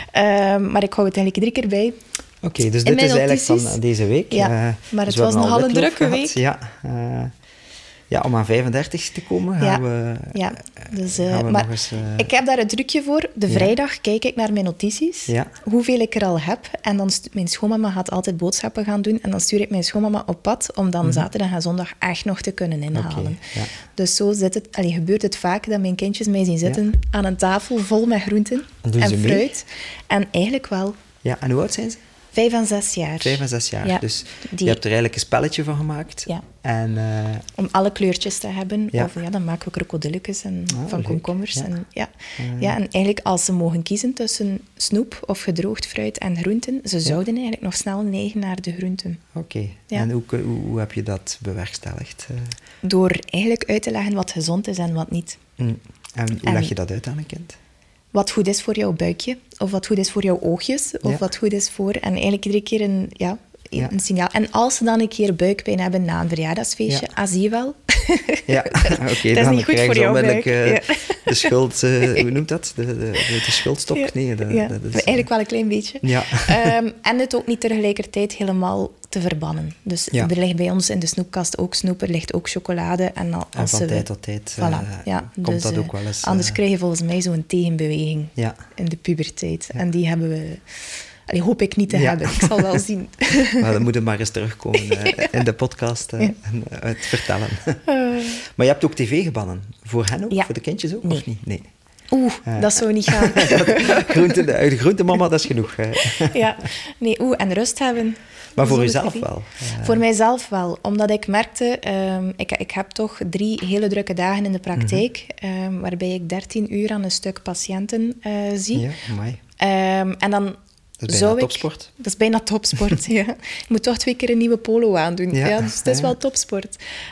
Speaker 2: Uh, maar ik hou het eigenlijk iedere keer bij.
Speaker 1: Oké, okay, dus dit is eigenlijk notities. Van deze week.
Speaker 2: Ja,
Speaker 1: uh,
Speaker 2: maar het
Speaker 1: dus
Speaker 2: was nogal een drukke
Speaker 1: gehad.
Speaker 2: week.
Speaker 1: Ja, uh, ja, om aan vijfendertig te komen gaan
Speaker 2: ja.
Speaker 1: we...
Speaker 2: Ja, dus, uh,
Speaker 1: gaan we
Speaker 2: maar
Speaker 1: nog eens, uh...
Speaker 2: ik heb daar een trucje voor. De
Speaker 1: ja.
Speaker 2: vrijdag kijk ik naar mijn notities,
Speaker 1: ja.
Speaker 2: hoeveel ik er al heb. En dan stu- mijn schoonmama gaat altijd boodschappen gaan doen. En dan stuur ik mijn schoonmama op pad om dan mm-hmm. zaterdag en zondag echt nog te kunnen inhalen. Okay, ja. Dus zo zit het, allee, gebeurt het vaak dat mijn kindjes mij zien zitten ja. aan een tafel vol met groenten en, en fruit. En eigenlijk wel.
Speaker 1: Ja, en hoe oud zijn ze?
Speaker 2: Vijf en zes jaar.
Speaker 1: Vijf en zes jaar.
Speaker 2: Ja,
Speaker 1: dus
Speaker 2: die...
Speaker 1: je hebt er eigenlijk een spelletje van gemaakt.
Speaker 2: Ja.
Speaker 1: En, uh...
Speaker 2: om alle kleurtjes te hebben.
Speaker 1: Ja.
Speaker 2: Of ja, dan maken we krokodilletjes en
Speaker 1: ah,
Speaker 2: van
Speaker 1: leuk.
Speaker 2: komkommers.
Speaker 1: Ja.
Speaker 2: En, ja.
Speaker 1: Uh...
Speaker 2: ja, en eigenlijk als ze mogen kiezen tussen snoep of gedroogd fruit en groenten, ze ja. zouden eigenlijk nog snel neigen naar de groenten.
Speaker 1: Oké. Okay. Ja. En hoe, hoe, hoe heb je dat bewerkstelligd? Uh...
Speaker 2: Door eigenlijk uit te leggen wat gezond is en wat niet.
Speaker 1: Mm. En hoe en... leg je dat uit aan een kind?
Speaker 2: Wat goed is voor jouw buikje, of wat goed is voor jouw oogjes, of ja. wat goed is voor... En eigenlijk iedere keer een, ja, een ja. signaal. En als ze dan een keer buikpijn hebben na een verjaardagsfeestje, ja. ah, zie je wel.
Speaker 1: Ja, oké. Okay,
Speaker 2: dat
Speaker 1: dan
Speaker 2: is niet goed voor jouw buik.
Speaker 1: Uh,
Speaker 2: ja.
Speaker 1: De schuld... Uh, hoe noemt dat? De, de, de, de schuldstok?
Speaker 2: Ja.
Speaker 1: Nee, de,
Speaker 2: ja.
Speaker 1: dat is,
Speaker 2: eigenlijk wel een klein beetje.
Speaker 1: Ja.
Speaker 2: Um, en het ook niet tegelijkertijd helemaal te verbannen. Dus ja. er ligt bij ons in de snoepkast ook snoep, er ligt ook chocolade. En, als
Speaker 1: en van
Speaker 2: ze,
Speaker 1: tijd tot tijd
Speaker 2: voilà,
Speaker 1: uh,
Speaker 2: ja,
Speaker 1: komt
Speaker 2: dus,
Speaker 1: dat ook wel eens... Uh,
Speaker 2: anders krijg je volgens mij zo'n tegenbeweging
Speaker 1: ja.
Speaker 2: in de puberteit. Ja. En die hebben we... Allee, hoop ik niet te
Speaker 1: ja.
Speaker 2: hebben. Ik zal wel zien.
Speaker 1: Maar dan moet je maar eens terugkomen uh, ja. in de podcast uh, ja. en uh, het vertellen. Uh. Maar je hebt ook tv gebannen. Voor hen ook?
Speaker 2: Ja.
Speaker 1: Voor de kindjes ook?
Speaker 2: Nee.
Speaker 1: Of niet? Nee.
Speaker 2: Oeh, uh, dat zou niet gaan.
Speaker 1: groente, de groentemama, dat is genoeg. Uh.
Speaker 2: Ja, nee, oeh, en rust hebben.
Speaker 1: Maar voor jezelf wel?
Speaker 2: Uh... Voor mijzelf wel, omdat ik merkte, um, ik, ik heb toch drie hele drukke dagen in de praktijk, mm-hmm. um, waarbij ik dertien uur aan een stuk patiënten uh, zie.
Speaker 1: Ja, amai.
Speaker 2: Um, en dan
Speaker 1: Dat is bijna
Speaker 2: Zou
Speaker 1: topsport.
Speaker 2: Ik, dat is bijna topsport, ja. Je moet toch twee keer een nieuwe polo aandoen. Ja. Ja, dus het is ja. wel topsport.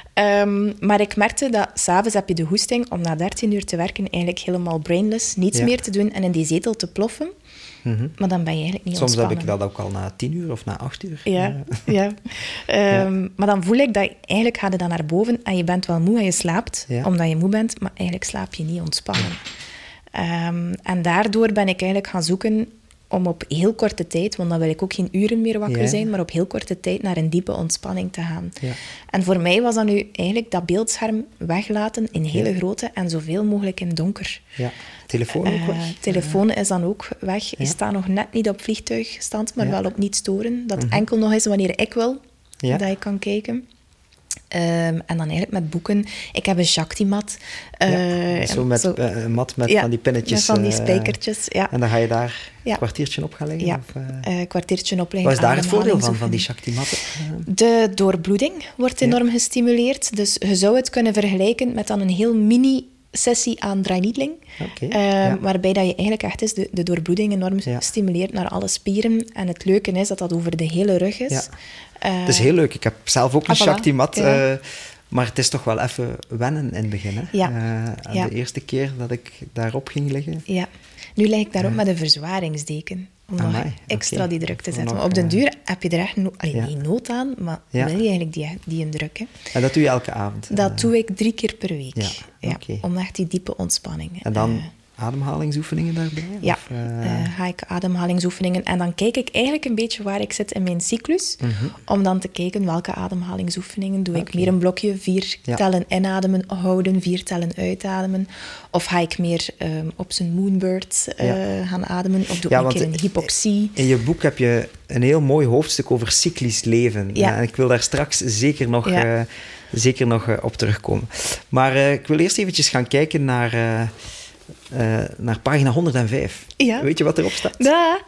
Speaker 2: Um, maar ik merkte dat s'avonds heb je de goesting om na dertien uur te werken eigenlijk helemaal brainless, niets ja. meer te doen en in die zetel te ploffen. Mm-hmm. Maar dan ben je eigenlijk niet
Speaker 1: Soms
Speaker 2: ontspannen.
Speaker 1: heb ik dat ook al na tien uur of na acht uur.
Speaker 2: Ja, ja. Um, ja. Maar dan voel ik dat eigenlijk ga je dan naar boven en je bent wel moe en je slaapt, ja. omdat je moe bent, maar eigenlijk slaap je niet ontspannen. Um, en daardoor ben ik eigenlijk gaan zoeken om op heel korte tijd, want dan wil ik ook geen uren meer wakker ja. zijn, maar op heel korte tijd naar een diepe ontspanning te gaan. Ja. En voor mij was dat nu eigenlijk dat beeldscherm weglaten in hele ja. grote en zoveel mogelijk in donker.
Speaker 1: Ja. Telefoon ook weg? Uh,
Speaker 2: telefoon is dan ook weg. Ja. Je staat nog net niet op vliegtuigstand, maar ja. wel op niet storen. Dat mm-hmm. enkel nog is wanneer ik wil, ja. dat ik kan kijken. Um, en dan eigenlijk met boeken. Ik heb een Shakti-mat.
Speaker 1: Uh, ja, zo met zo, uh, een mat met ja, van die pinnetjes.
Speaker 2: Met van die spijkertjes, ja.
Speaker 1: En dan ga je daar ja. een kwartiertje op gaan liggen?
Speaker 2: Ja,
Speaker 1: of, uh...
Speaker 2: een uh, kwartiertje op liggen.
Speaker 1: Wat is daar het voordeel van, van die Shakti-matten?
Speaker 2: De doorbloeding wordt enorm ja. gestimuleerd. Dus je zou het kunnen vergelijken met dan een heel mini sessie aan draainiedeling, okay, uh, ja. waarbij dat je eigenlijk echt is de, de doorbloeding enorm ja. stimuleert naar alle spieren. En het leuke is dat dat over de hele rug is.
Speaker 1: Ja. Uh, het is heel leuk. Ik heb zelf ook een ah, Shakti-mat, ja. uh, maar het is toch wel even wennen in het begin. Hè?
Speaker 2: Ja.
Speaker 1: Uh, ja. De eerste keer dat ik daarop ging liggen.
Speaker 2: Ja. Nu lig ik daarop uh. met een verzwaringsdeken. Om nog Amai, extra okay. die druk te zetten. Maar op den duur heb je er echt no- Allee, ja. niet nood aan, maar ja. wil je eigenlijk die, die een druk. Hè.
Speaker 1: En dat doe je elke avond?
Speaker 2: Dat uh, doe ik drie keer per week. Ja. Ja,
Speaker 1: okay.
Speaker 2: Om echt die diepe ontspanning.
Speaker 1: En dan uh, ademhalingsoefeningen daarbij?
Speaker 2: Ja,
Speaker 1: of, uh...
Speaker 2: Uh, ga ik ademhalingsoefeningen. En dan kijk ik eigenlijk een beetje waar ik zit in mijn cyclus. Mm-hmm. Om dan te kijken welke ademhalingsoefeningen doe ik. Okay. Meer een blokje, vier ja. tellen inademen, houden, vier tellen uitademen. Of ga ik meer um, op zijn moonbird uh, ja. gaan ademen. Of doe ja, ik een keer een hypoxie.
Speaker 1: In je boek heb je een heel mooi hoofdstuk over cyclisch leven. Ja. En ik wil daar straks zeker nog, ja. uh, zeker nog uh, op terugkomen. Maar uh, ik wil eerst eventjes gaan kijken naar... Uh, Uh, naar pagina honderdvijf.
Speaker 2: Ja.
Speaker 1: Weet je wat erop staat?
Speaker 2: Da.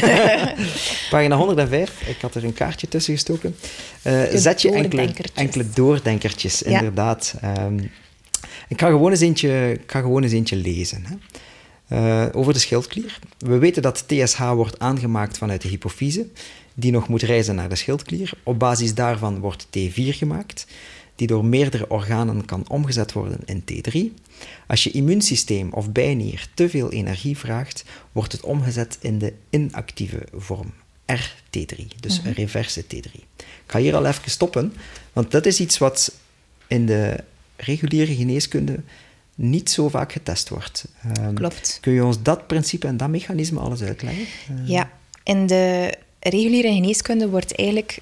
Speaker 1: Pagina honderdvijf. Ik had er een kaartje tussen gestoken. Uh, zet je enkele, enkele doordenkertjes, ja. inderdaad. Um, ik ga gewoon eens eentje, ik ga gewoon eens eentje lezen. Hè. Uh, over de schildklier. We weten dat T S H wordt aangemaakt vanuit de hypofyse, die nog moet reizen naar de schildklier. Op basis daarvan wordt T vier gemaakt, die door meerdere organen kan omgezet worden in T drie. Als je immuunsysteem of bijnier te veel energie vraagt, wordt het omgezet in de inactieve vorm, R T drie, dus mm-hmm. reverse T drie. Ik ga hier al even stoppen, want dat is iets wat in de reguliere geneeskunde niet zo vaak getest wordt. Um,
Speaker 2: Klopt.
Speaker 1: Kun je ons dat principe en dat mechanisme alles uitleggen? Uh,
Speaker 2: ja, in de reguliere geneeskunde wordt eigenlijk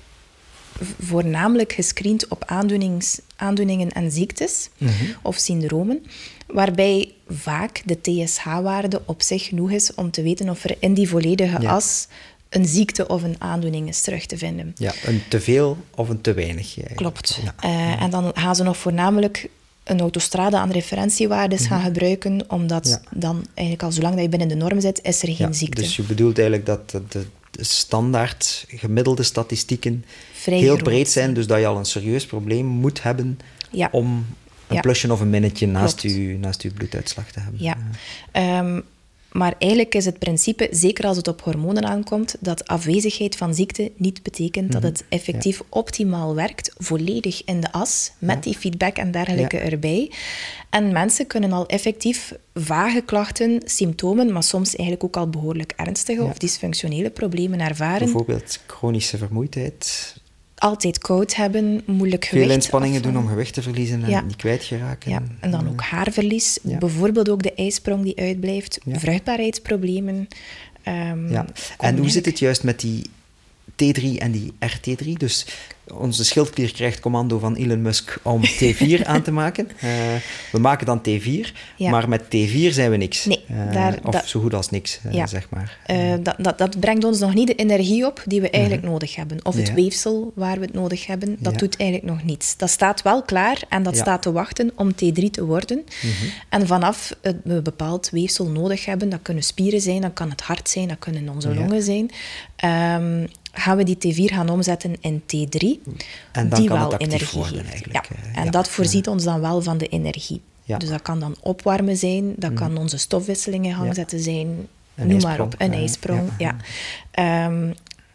Speaker 2: voornamelijk gescreend op aandoenings, aandoeningen en ziektes mm-hmm. of syndromen, waarbij vaak de T S H-waarde op zich genoeg is om te weten of er in die volledige ja. as een ziekte of een aandoening is terug te vinden.
Speaker 1: Ja, een te veel of een te weinig. Eigenlijk.
Speaker 2: Klopt. Ja. Uh, ja. En dan gaan ze nog voornamelijk een autostrade aan referentiewaardes mm-hmm. gaan gebruiken, omdat ja. dan eigenlijk al zolang dat je binnen de norm zit, is er geen
Speaker 1: ja,
Speaker 2: ziekte.
Speaker 1: Dus je bedoelt eigenlijk dat de, de, de standaard gemiddelde statistieken
Speaker 2: Vrij
Speaker 1: heel
Speaker 2: groot.
Speaker 1: breed zijn, dus dat je al een serieus probleem moet hebben ja. om een ja. plusje of een minnetje naast je, naast je bloeduitslag te hebben.
Speaker 2: Ja. Ja. Um, maar eigenlijk is het principe, zeker als het op hormonen aankomt, dat afwezigheid van ziekte niet betekent mm-hmm. dat het effectief ja. optimaal werkt, volledig in de as, met ja. die feedback en dergelijke ja. erbij. En mensen kunnen al effectief vage klachten, symptomen, maar soms eigenlijk ook al behoorlijk ernstige ja. of dysfunctionele problemen ervaren.
Speaker 1: Bijvoorbeeld chronische vermoeidheid.
Speaker 2: Altijd koud hebben, moeilijk
Speaker 1: Veel
Speaker 2: gewicht.
Speaker 1: Veel inspanningen doen om gewicht te verliezen en ja. niet kwijtgeraken.
Speaker 2: Ja, en dan ook haarverlies. Ja. Bijvoorbeeld ook de ijsprong die uitblijft. Ja. Vruchtbaarheidsproblemen. Um,
Speaker 1: ja. En hoe zit het juist met die T drie en die R T drie? Dus onze schildklier krijgt commando van Elon Musk om T vier aan te maken. Uh, we maken dan T vier, ja. maar met T vier zijn we niks.
Speaker 2: Nee,
Speaker 1: uh,
Speaker 2: daar,
Speaker 1: of
Speaker 2: dat,
Speaker 1: zo goed als niks, uh,
Speaker 2: ja.
Speaker 1: zeg maar.
Speaker 2: Uh, dat, dat, dat brengt ons nog niet de energie op die we eigenlijk uh-huh. nodig hebben. Of het ja. weefsel waar we het nodig hebben, dat ja. doet eigenlijk nog niets. Dat staat wel klaar en dat ja. staat te wachten om T drie te worden. Uh-huh. En vanaf het, we een bepaald weefsel nodig hebben, dat kunnen spieren zijn, dat kan het hart zijn, dat kunnen onze ja. longen zijn... Um, gaan we die T vier gaan omzetten in T drie,
Speaker 1: en dan
Speaker 2: die
Speaker 1: kan
Speaker 2: wel
Speaker 1: het
Speaker 2: energie
Speaker 1: worden,
Speaker 2: geeft.
Speaker 1: eigenlijk.
Speaker 2: Ja. En
Speaker 1: ja.
Speaker 2: dat voorziet ja. ons dan wel van de energie.
Speaker 1: Ja.
Speaker 2: Dus dat kan dan opwarmen zijn, dat mm. kan onze stofwisseling in gang ja. zetten zijn,
Speaker 1: een
Speaker 2: noem
Speaker 1: ijsprong.
Speaker 2: maar op, een
Speaker 1: uh,
Speaker 2: ijsprong.
Speaker 1: Ja.
Speaker 2: Ja. Um,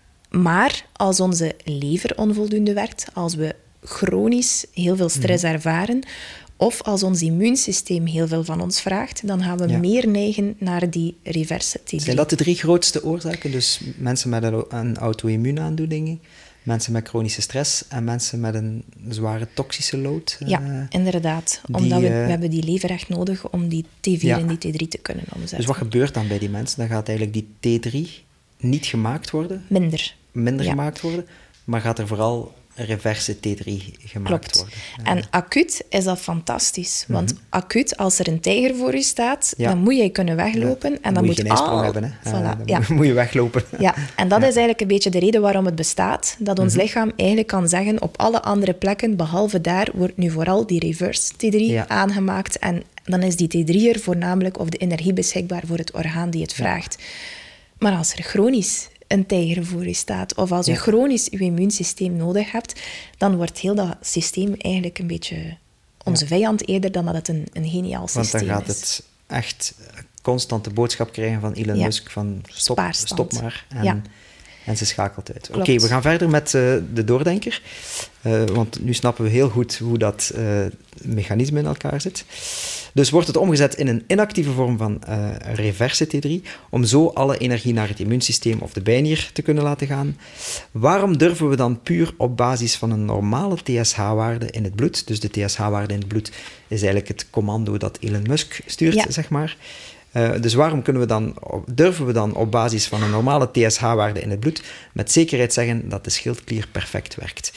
Speaker 2: maar als onze lever onvoldoende werkt, als we chronisch heel veel stress mm. ervaren, of als ons immuunsysteem heel veel van ons vraagt, dan gaan we ja. meer neigen naar die reverse T drie.
Speaker 1: Zijn dat de drie grootste oorzaken? Dus mensen met een auto-immuunaandoening, mensen met chronische stress en mensen met een zware toxische load.
Speaker 2: Ja,
Speaker 1: uh,
Speaker 2: inderdaad.
Speaker 1: die,
Speaker 2: Omdat we,
Speaker 1: uh,
Speaker 2: we hebben die lever echt nodig om die T vier
Speaker 1: ja.
Speaker 2: en die T drie te kunnen omzetten.
Speaker 1: Dus wat gebeurt dan bij die mensen? Dan gaat eigenlijk die T drie niet gemaakt worden.
Speaker 2: Minder.
Speaker 1: Minder
Speaker 2: ja.
Speaker 1: gemaakt worden, maar gaat er vooral reverse T drie gemaakt
Speaker 2: Klopt.
Speaker 1: worden. Ja.
Speaker 2: En acuut is dat fantastisch. Want mm-hmm. acuut, als er een tijger voor u staat, ja. dan moet je kunnen weglopen. Ja. En dan
Speaker 1: moet je
Speaker 2: moet
Speaker 1: geen ijsprong
Speaker 2: al...
Speaker 1: hebben. Hè?
Speaker 2: Voilà.
Speaker 1: Uh, dan
Speaker 2: ja.
Speaker 1: moet je weglopen.
Speaker 2: Ja, en dat ja. is eigenlijk een beetje de reden waarom het bestaat. Dat ons mm-hmm. lichaam eigenlijk kan zeggen, op alle andere plekken, behalve daar, wordt nu vooral die reverse T drie ja. aangemaakt. En dan is die T drie er voornamelijk, of de energie beschikbaar voor het orgaan die het vraagt. Ja. Maar als er chronisch een tijger voor je staat, of als je ja. chronisch je immuunsysteem nodig hebt, dan wordt heel dat systeem eigenlijk een beetje onze ja. vijand eerder dan dat het een, een geniaal systeem is.
Speaker 1: Want dan gaat
Speaker 2: is.
Speaker 1: het echt constant de boodschap krijgen van Elon
Speaker 2: ja.
Speaker 1: Musk van stop, stop maar. En,
Speaker 2: ja.
Speaker 1: en ze schakelt uit. Oké, okay, we gaan verder met uh, de doordenker. Uh, want nu snappen we heel goed hoe dat uh, mechanisme in elkaar zit. Dus wordt het omgezet in een inactieve vorm van uh, reverse T drie, om zo alle energie naar het immuunsysteem of de bijnier te kunnen laten gaan. Waarom durven we dan puur op basis van een normale T S H-waarde in het bloed, dus de T S H-waarde in het bloed is eigenlijk het commando dat Elon Musk stuurt, ja. zeg maar. Uh, dus waarom kunnen we dan, durven we dan op basis van een normale T S H-waarde in het bloed met zekerheid zeggen dat de schildklier perfect werkt?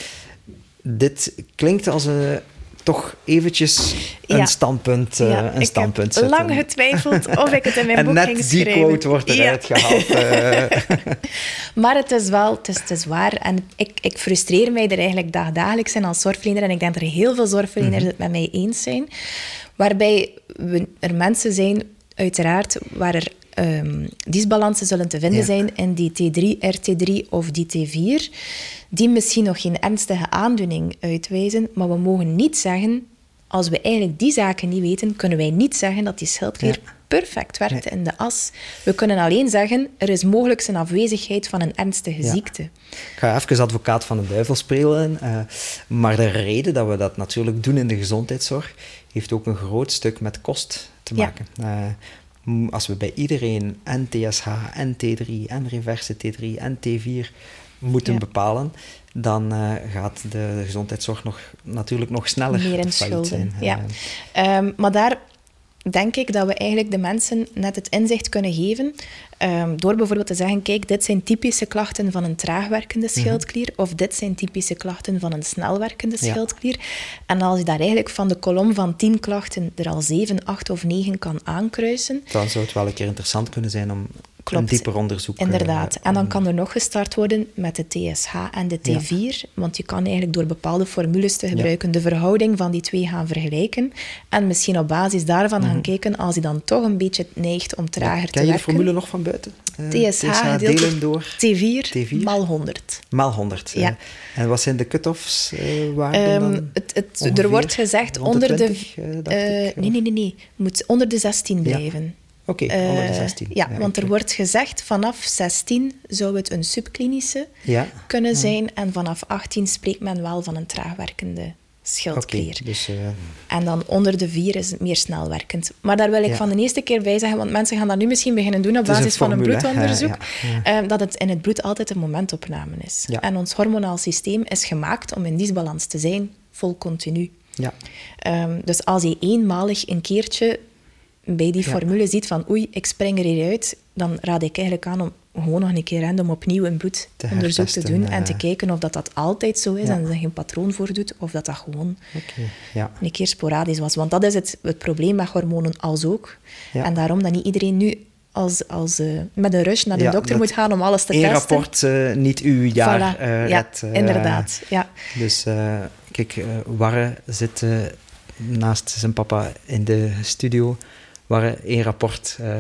Speaker 1: Dit klinkt als een... toch eventjes een
Speaker 2: ja.
Speaker 1: standpunt, uh,
Speaker 2: ja,
Speaker 1: een standpunt
Speaker 2: ik heb
Speaker 1: zetten.
Speaker 2: lang getwijfeld of ik het in mijn
Speaker 1: en
Speaker 2: boek
Speaker 1: net
Speaker 2: ging schrijven.
Speaker 1: die quote wordt eruit ja. gehaald. Uh.
Speaker 2: Maar het is wel, het is, het is waar. En ik, ik frustreer mij er eigenlijk dagdagelijks in als zorgverlener. En ik denk dat er heel veel zorgverleners mm-hmm. het met mij eens zijn. Waarbij we, er mensen zijn, uiteraard, waar er um, disbalansen zullen te vinden ja. zijn in die T drie, R T drie of die T vier, die misschien nog geen ernstige aandoening uitwijzen, maar we mogen niet zeggen, als we eigenlijk die zaken niet weten, kunnen wij niet zeggen dat die schildklier ja. perfect werkt nee. in de as. We kunnen alleen zeggen, er is mogelijk een afwezigheid van een ernstige ja. ziekte.
Speaker 1: Ik ga even advocaat van de duivel spelen, uh, maar de reden dat we dat natuurlijk doen in de gezondheidszorg, heeft ook een groot stuk met kost te maken. Ja. Uh, als we bij iedereen en T S H, en T drie, en reverse T drie, en T vier moeten ja. bepalen, dan uh, gaat de gezondheidszorg nog, natuurlijk nog sneller
Speaker 2: meer in
Speaker 1: failliet
Speaker 2: schulden.
Speaker 1: zijn.
Speaker 2: Ja. Um, maar daar denk ik dat we eigenlijk de mensen net het inzicht kunnen geven, um, door bijvoorbeeld te zeggen, kijk, dit zijn typische klachten van een traagwerkende schildklier, mm-hmm. of dit zijn typische klachten van een snelwerkende schildklier. Ja. En als je daar eigenlijk van de kolom van tien klachten er al zeven, acht of negen kan aankruisen,
Speaker 1: dan zou het wel een keer interessant kunnen zijn om Klopt. een dieper onderzoek...
Speaker 2: Inderdaad. Uh, en dan kan er nog gestart worden met de T S H en de T vier, ja. want je kan eigenlijk door bepaalde formules te gebruiken ja. de verhouding van die twee gaan vergelijken en misschien op basis daarvan mm-hmm. gaan kijken als die dan toch een beetje neigt om trager ja. te werken.
Speaker 1: Ken je de formule nog van buiten? Uh,
Speaker 2: T S H, T S H delen door T vier, T vier maal honderd.
Speaker 1: Maal honderd. Ja. Uh, en wat zijn de cut-offs uh, waarden
Speaker 2: um,
Speaker 1: dan?
Speaker 2: Het, het, er wordt gezegd onder de...
Speaker 1: twintig, uh, uh,
Speaker 2: nee, nee, nee, nee. moet onder de zestien blijven.
Speaker 1: Ja. Oké, okay, onder de zestien.
Speaker 2: Uh, ja, ja, want
Speaker 1: okay.
Speaker 2: er wordt gezegd, vanaf zestien zou het een subklinische ja. kunnen zijn ja. en vanaf achttien spreekt men wel van een traagwerkende schildklier. Okay, dus, uh... En dan onder de vier is het meer snelwerkend. Maar daar wil ik ja. van de eerste keer bij zeggen, want mensen gaan dat nu misschien beginnen doen op basis een formule, van een bloedonderzoek, ja, ja. Uh, dat het in het bloed altijd een momentopname is. Ja. En ons hormonaal systeem is gemaakt om in disbalans te zijn, vol continu.
Speaker 1: Ja.
Speaker 2: Um, dus als je eenmalig een keertje bij die formule ja. ziet van oei, ik spring er hieruit, dan raad ik eigenlijk aan om gewoon nog een keer random opnieuw een bloedonderzoek te, te doen uh, en te kijken of dat, dat altijd zo is ja. en er geen patroon voor doet, of dat dat gewoon
Speaker 1: okay, ja.
Speaker 2: een keer sporadisch was. Want dat is het, het probleem met hormonen als ook. Ja. En daarom dat niet iedereen nu als, als, uh, met een rush naar de ja, dokter moet gaan om alles te
Speaker 1: één
Speaker 2: testen.
Speaker 1: Eén rapport uh, niet uw jaar
Speaker 2: voilà.
Speaker 1: uh,
Speaker 2: ja,
Speaker 1: redt. Uh,
Speaker 2: inderdaad, ja.
Speaker 1: Dus uh, kijk, uh, Warre zit uh, naast zijn papa in de studio. Waar één rapport uh,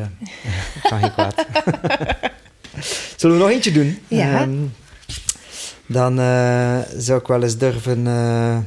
Speaker 1: kan geen kwaad. Zullen we nog eentje doen?
Speaker 2: Ja.
Speaker 1: Um, dan uh, zou ik wel eens durven... Uh,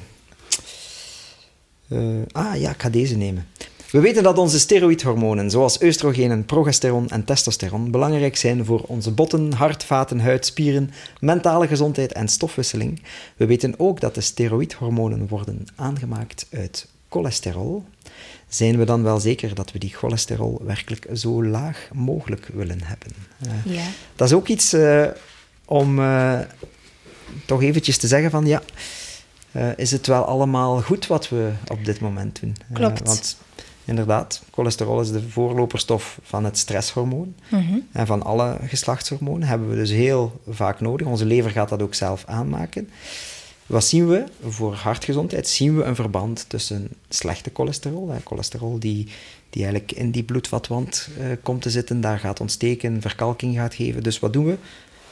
Speaker 1: uh, ah ja, ik ga deze nemen. We weten dat onze steroïdhormonen, zoals oestrogenen, progesteron en testosteron, belangrijk zijn voor onze botten, hart, vaten, huid, spieren, mentale gezondheid en stofwisseling. We weten ook dat de steroïdhormonen worden aangemaakt uit cholesterol. Zijn we dan wel zeker dat we die cholesterol werkelijk zo laag mogelijk willen hebben? Uh,
Speaker 2: ja.
Speaker 1: Dat is ook iets uh, om uh, toch eventjes te zeggen van ja, uh, is het wel allemaal goed wat we op dit moment doen?
Speaker 2: Klopt.
Speaker 1: Uh, want inderdaad, cholesterol is de voorloperstof van het stresshormoon.
Speaker 2: Mm-hmm.
Speaker 1: En van alle geslachtshormonen hebben we dus heel vaak nodig. Onze lever gaat dat ook zelf aanmaken. Wat zien we voor hartgezondheid? Zien we een verband tussen slechte cholesterol, hè, cholesterol die, die eigenlijk in die bloedvatwand uh, komt te zitten, daar gaat ontsteken, verkalking gaat geven. Dus wat doen we?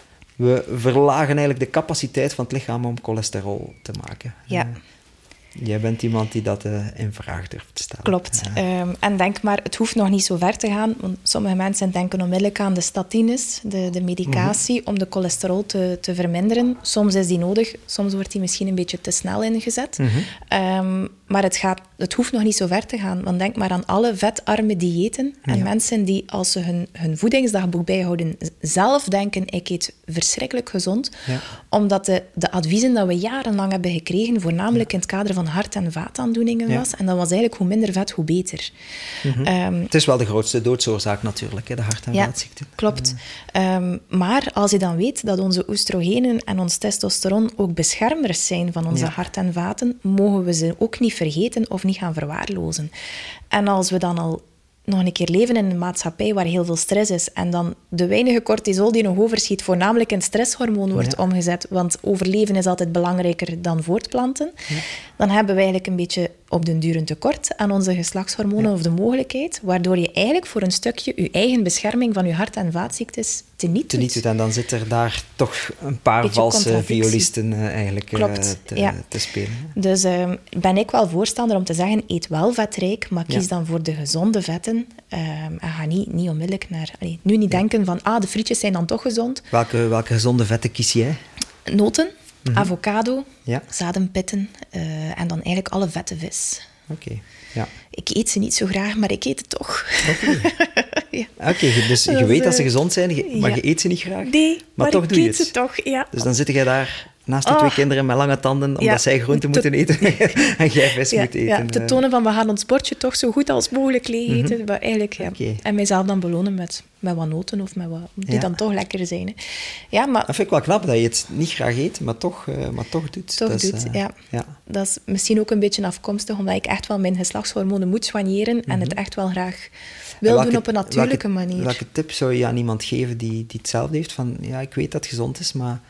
Speaker 1: We verlagen eigenlijk de capaciteit van het lichaam om cholesterol te maken.
Speaker 2: Ja.
Speaker 1: Uh, Jij bent iemand die dat uh, in vraag durft te stellen.
Speaker 2: Klopt.
Speaker 1: Ja.
Speaker 2: Um, en denk maar, het hoeft nog niet zo ver te gaan. Want sommige mensen denken onmiddellijk aan de statines, de, de medicatie, mm-hmm. om de cholesterol te, te verminderen. Soms is die nodig, soms wordt die misschien een beetje te snel ingezet. Mm-hmm. Um, maar het, gaat, het hoeft nog niet zo ver te gaan. Want denk maar aan alle vetarme diëten. En ja. mensen die, als ze hun, hun voedingsdagboek bijhouden, zelf denken, ik eet verschrikkelijk gezond. Ja. Omdat de, de adviezen dat we jarenlang hebben gekregen, voornamelijk ja. in het kader van hart- en vaataandoeningen ja. was. En dat was eigenlijk hoe minder vet, hoe beter.
Speaker 1: Mm-hmm. Um, het is wel de grootste doodsoorzaak natuurlijk, hè, de hart- en
Speaker 2: ja,
Speaker 1: vaatziekten.
Speaker 2: Klopt. Uh. Um, maar als je dan weet dat onze oestrogenen en ons testosteron ook beschermers zijn van onze ja. hart- en vaten, mogen we ze ook niet vergeten of niet gaan verwaarlozen. En als we dan al nog een keer leven in een maatschappij waar heel veel stress is en dan de weinige cortisol die nog overschiet voornamelijk in stresshormoon wordt ja. omgezet, want overleven is altijd belangrijker dan voortplanten, ja. dan hebben we eigenlijk een beetje op den duur een tekort aan onze geslachtshormonen ja. of de mogelijkheid, waardoor je eigenlijk voor een stukje je eigen bescherming van je hart- en vaatziektes teniet doet.
Speaker 1: doet. En dan zit er daar toch een paar beetje valse violisten uh, eigenlijk uh, te,
Speaker 2: ja.
Speaker 1: te spelen.
Speaker 2: Dus uh, ben ik wel voorstander om te zeggen, eet wel vetrijk, maar kies ja. dan voor de gezonde vetten. Um, en ga niet, niet onmiddellijk naar... Allee, nu niet ja. denken van, ah, de frietjes zijn dan toch gezond.
Speaker 1: Welke, welke gezonde vetten kies jij?
Speaker 2: Noten, mm-hmm. avocado, ja. zadenpitten uh, en dan eigenlijk alle vette vis.
Speaker 1: Oké, okay. ja.
Speaker 2: Ik eet ze niet zo graag, maar ik eet het toch.
Speaker 1: Oké, ja. okay, dus je dus, weet dat ze gezond zijn, maar ja. je eet ze niet graag?
Speaker 2: Nee, maar,
Speaker 1: maar toch
Speaker 2: ik
Speaker 1: doe je
Speaker 2: eet
Speaker 1: het.
Speaker 2: ze toch, ja.
Speaker 1: Dus dan zit jij daar naast die oh. twee kinderen met lange tanden, omdat ja. zij groenten te... moeten eten en jij vis
Speaker 2: ja,
Speaker 1: moet eten.
Speaker 2: Ja, te tonen van, we gaan ons bordje toch zo goed als mogelijk leeg eten. Mm-hmm. Maar eigenlijk, ja. Okay. En mijzelf dan belonen met, met wat noten of met wat, die ja. dan toch lekker zijn. Hè. Ja, maar...
Speaker 1: Dat vind ik wel knap, dat je het niet graag eet, maar toch, uh, maar toch doet.
Speaker 2: Toch
Speaker 1: dat
Speaker 2: doet,
Speaker 1: is, uh,
Speaker 2: ja.
Speaker 1: ja.
Speaker 2: Dat is misschien ook een beetje afkomstig, omdat ik echt wel mijn geslachtshormonen moet soigneren mm-hmm. en het echt wel graag wil welke, doen op een natuurlijke
Speaker 1: welke,
Speaker 2: manier.
Speaker 1: Welke tip zou je aan iemand geven die, die hetzelfde heeft? Van, ja, ik weet dat het gezond is, maar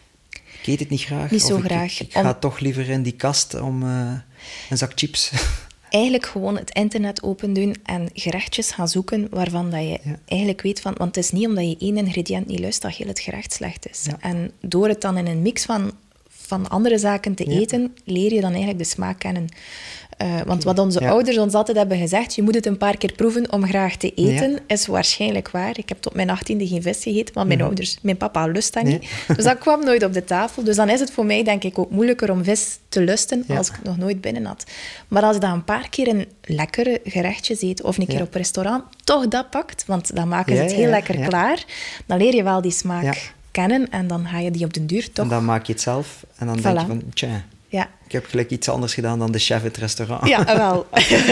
Speaker 1: ik eet het niet graag.
Speaker 2: Niet zo
Speaker 1: of
Speaker 2: graag.
Speaker 1: Ik, ik ga om... toch liever in die kast om uh, een zak chips.
Speaker 2: Eigenlijk gewoon het internet open doen en gerechtjes gaan zoeken waarvan dat je ja. eigenlijk weet van... Want het is niet omdat je één ingrediënt niet lust dat heel het gerecht slecht is. Ja. En door het dan in een mix van, van andere zaken te ja. eten, leer je dan eigenlijk de smaak kennen. Uh, want wat onze ja. ouders ons altijd hebben gezegd, je moet het een paar keer proeven om graag te eten, ja. is waarschijnlijk waar. Ik heb tot mijn achttiende geen vis gegeten, maar mijn mm-hmm. ouders, mijn papa lust dat niet. Nee. Dus dat kwam nooit op de tafel. Dus dan is het voor mij denk ik ook moeilijker om vis te lusten ja. als ik het nog nooit binnen had. Maar als je dan een paar keer een lekkere gerechtje eet of een keer ja. op restaurant toch dat pakt, want dan maken ze het heel ja, ja, lekker ja. klaar, dan leer je wel die smaak ja. kennen en dan ga je die op den duur toch...
Speaker 1: En dan maak je het zelf en dan voilà. denk je van, tja...
Speaker 2: Ja.
Speaker 1: Ik heb gelijk iets anders gedaan dan de chef in het restaurant.
Speaker 2: Ja, wel.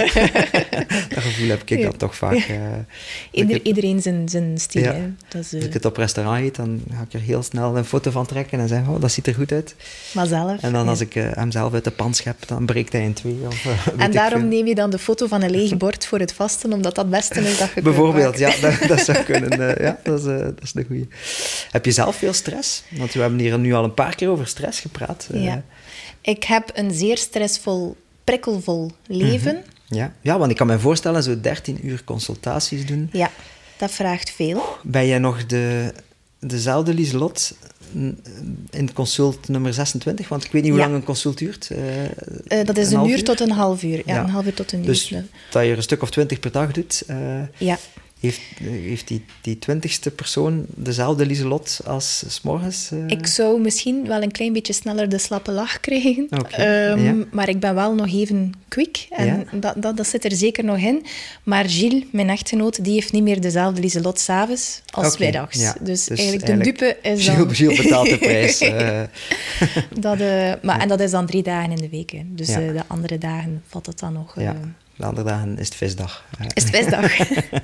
Speaker 1: Dat gevoel heb ik ja. dan toch vaak. Uh,
Speaker 2: Ieder,
Speaker 1: het,
Speaker 2: iedereen zijn, zijn stijl.
Speaker 1: Ja.
Speaker 2: Dat is, uh...
Speaker 1: Als ik het op restaurant eet, dan ga ik er heel snel een foto van trekken en zeggen, oh, dat ziet er goed uit.
Speaker 2: Maar zelf.
Speaker 1: En dan
Speaker 2: ja.
Speaker 1: als ik uh, hem zelf uit de pan schep, dan breekt hij in twee. Of, uh,
Speaker 2: en daarom neem je dan de foto van een leeg bord voor het vasten, omdat dat het beste is dat je
Speaker 1: bijvoorbeeld, ja, dat, dat zou kunnen. Uh, ja, dat is, uh, dat is een goeie. Heb je zelf veel stress? Want we hebben hier nu al een paar keer over stress gepraat. Uh,
Speaker 2: ja. Ik heb een zeer stressvol, prikkelvol leven.
Speaker 1: Mm-hmm. Ja. ja, want ik kan me voorstellen, zo dertien uur consultaties doen.
Speaker 2: Ja, dat vraagt veel.
Speaker 1: Ben jij nog de, dezelfde Lieselot in consult nummer zesentwintig? Want ik weet niet hoe ja. lang een consult duurt. Uh,
Speaker 2: uh, dat is een, een uur, uur tot een half uur. Ja, ja. een half uur tot een uur.
Speaker 1: Dus dat je er een stuk of twintig per dag doet. Uh,
Speaker 2: ja.
Speaker 1: Heeft, heeft die, die twintigste persoon dezelfde Lieselot als 's morgens? Uh...
Speaker 2: Ik zou misschien wel een klein beetje sneller de slappe lach krijgen.
Speaker 1: Okay.
Speaker 2: Um,
Speaker 1: ja.
Speaker 2: Maar ik ben wel nog even quick. En ja. dat, dat, dat zit er zeker nog in. Maar Gilles, mijn echtgenoot, die heeft niet meer dezelfde Lieselot 's avonds als okay. middags. Ja. Dus, dus eigenlijk de eigenlijk dupe is dan...
Speaker 1: Gilles, Gilles betaalt de prijs. uh.
Speaker 2: dat, uh, maar, en dat is dan drie dagen in de week. Hè. Dus ja. uh, de andere dagen valt het dan nog... Uh,
Speaker 1: ja. De andere dagen is het visdag.
Speaker 2: Is het visdag?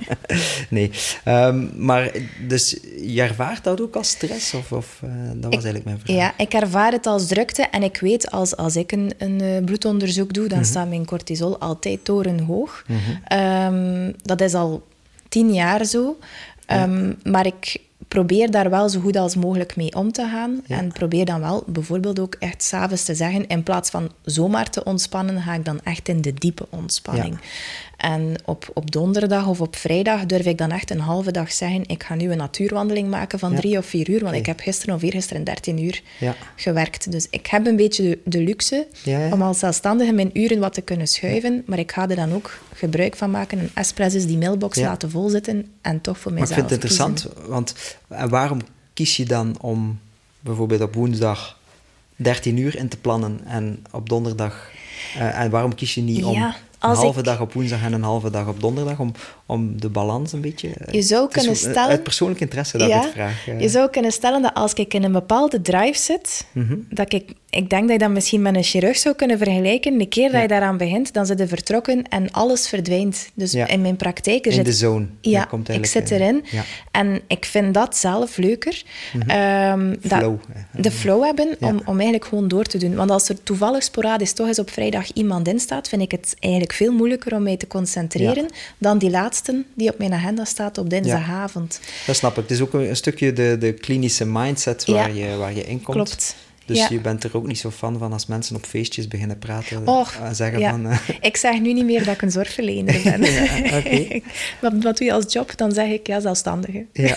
Speaker 1: Nee. Um, maar dus je ervaart dat ook als stress? Of, of uh, dat was ik, eigenlijk mijn vraag.
Speaker 2: Ja, ik ervaar het als drukte. En ik weet, als, als ik een, een uh, bloedonderzoek doe, dan mm-hmm. staat mijn cortisol altijd torenhoog. Mm-hmm. Um, dat is al tien jaar zo. Um, ja. Maar ik probeer daar wel zo goed als mogelijk mee om te gaan. Ja. En probeer dan wel bijvoorbeeld ook echt 's avonds te zeggen, in plaats van zomaar te ontspannen, ga ik dan echt in de diepe ontspanning. Ja. En op, op donderdag of op vrijdag durf ik dan echt een halve dag zeggen, ik ga nu een natuurwandeling maken van ja. drie of vier uur, want okay. ik heb gisteren of eergisteren dertien uur ja. gewerkt. Dus ik heb een beetje de, de luxe ja, ja. om als zelfstandige mijn uren wat te kunnen schuiven, ja. maar ik ga er dan ook gebruik van maken. Een espresso is die mailbox ja. laten volzitten en toch voor mijzelf
Speaker 1: Maar ik vind het interessant,
Speaker 2: kiezen.
Speaker 1: want waarom kies je dan om bijvoorbeeld op woensdag dertien uur in te plannen en op donderdag... Uh, en waarom kies je niet om... Ja. Een halve ik... dag op woensdag en een halve dag op donderdag, om, om de balans een beetje...
Speaker 2: Je zou kunnen
Speaker 1: zo,
Speaker 2: stellen...
Speaker 1: Uit persoonlijk interesse dat
Speaker 2: ja,
Speaker 1: ik vraag. Uh...
Speaker 2: Je zou kunnen stellen dat als ik in een bepaalde drive zit, mm-hmm. dat ik... Ik denk dat je dat misschien met een chirurg zou kunnen vergelijken. De keer dat ja. je daaraan begint, dan zit je vertrokken en alles verdwijnt. Dus ja. in mijn praktijk... Er
Speaker 1: in
Speaker 2: zit...
Speaker 1: de zone.
Speaker 2: Ja, komt ik zit erin. Ja. En ik vind dat zelf leuker. Mm-hmm. Um,
Speaker 1: flow.
Speaker 2: Dat, de flow hebben, ja. om, om eigenlijk gewoon door te doen. Want als er toevallig sporadisch toch eens op vrijdag iemand in staat, vind ik het eigenlijk veel moeilijker om mij te concentreren ja. dan die laatste die op mijn agenda staat op dinsdagavond.
Speaker 1: Ja. Dat snap ik. Het is ook een, een stukje de, de klinische mindset waar, ja. je, waar je in komt.
Speaker 2: Klopt.
Speaker 1: Dus
Speaker 2: ja.
Speaker 1: je bent er ook niet zo fan van als mensen op feestjes beginnen praten
Speaker 2: Och,
Speaker 1: en zeggen
Speaker 2: ja.
Speaker 1: van... Uh...
Speaker 2: Ik zeg nu niet meer dat ik een zorgverlener ben.
Speaker 1: ja, okay.
Speaker 2: wat, wat doe je als job? Dan zeg ik, ja, zelfstandige.
Speaker 1: Ja.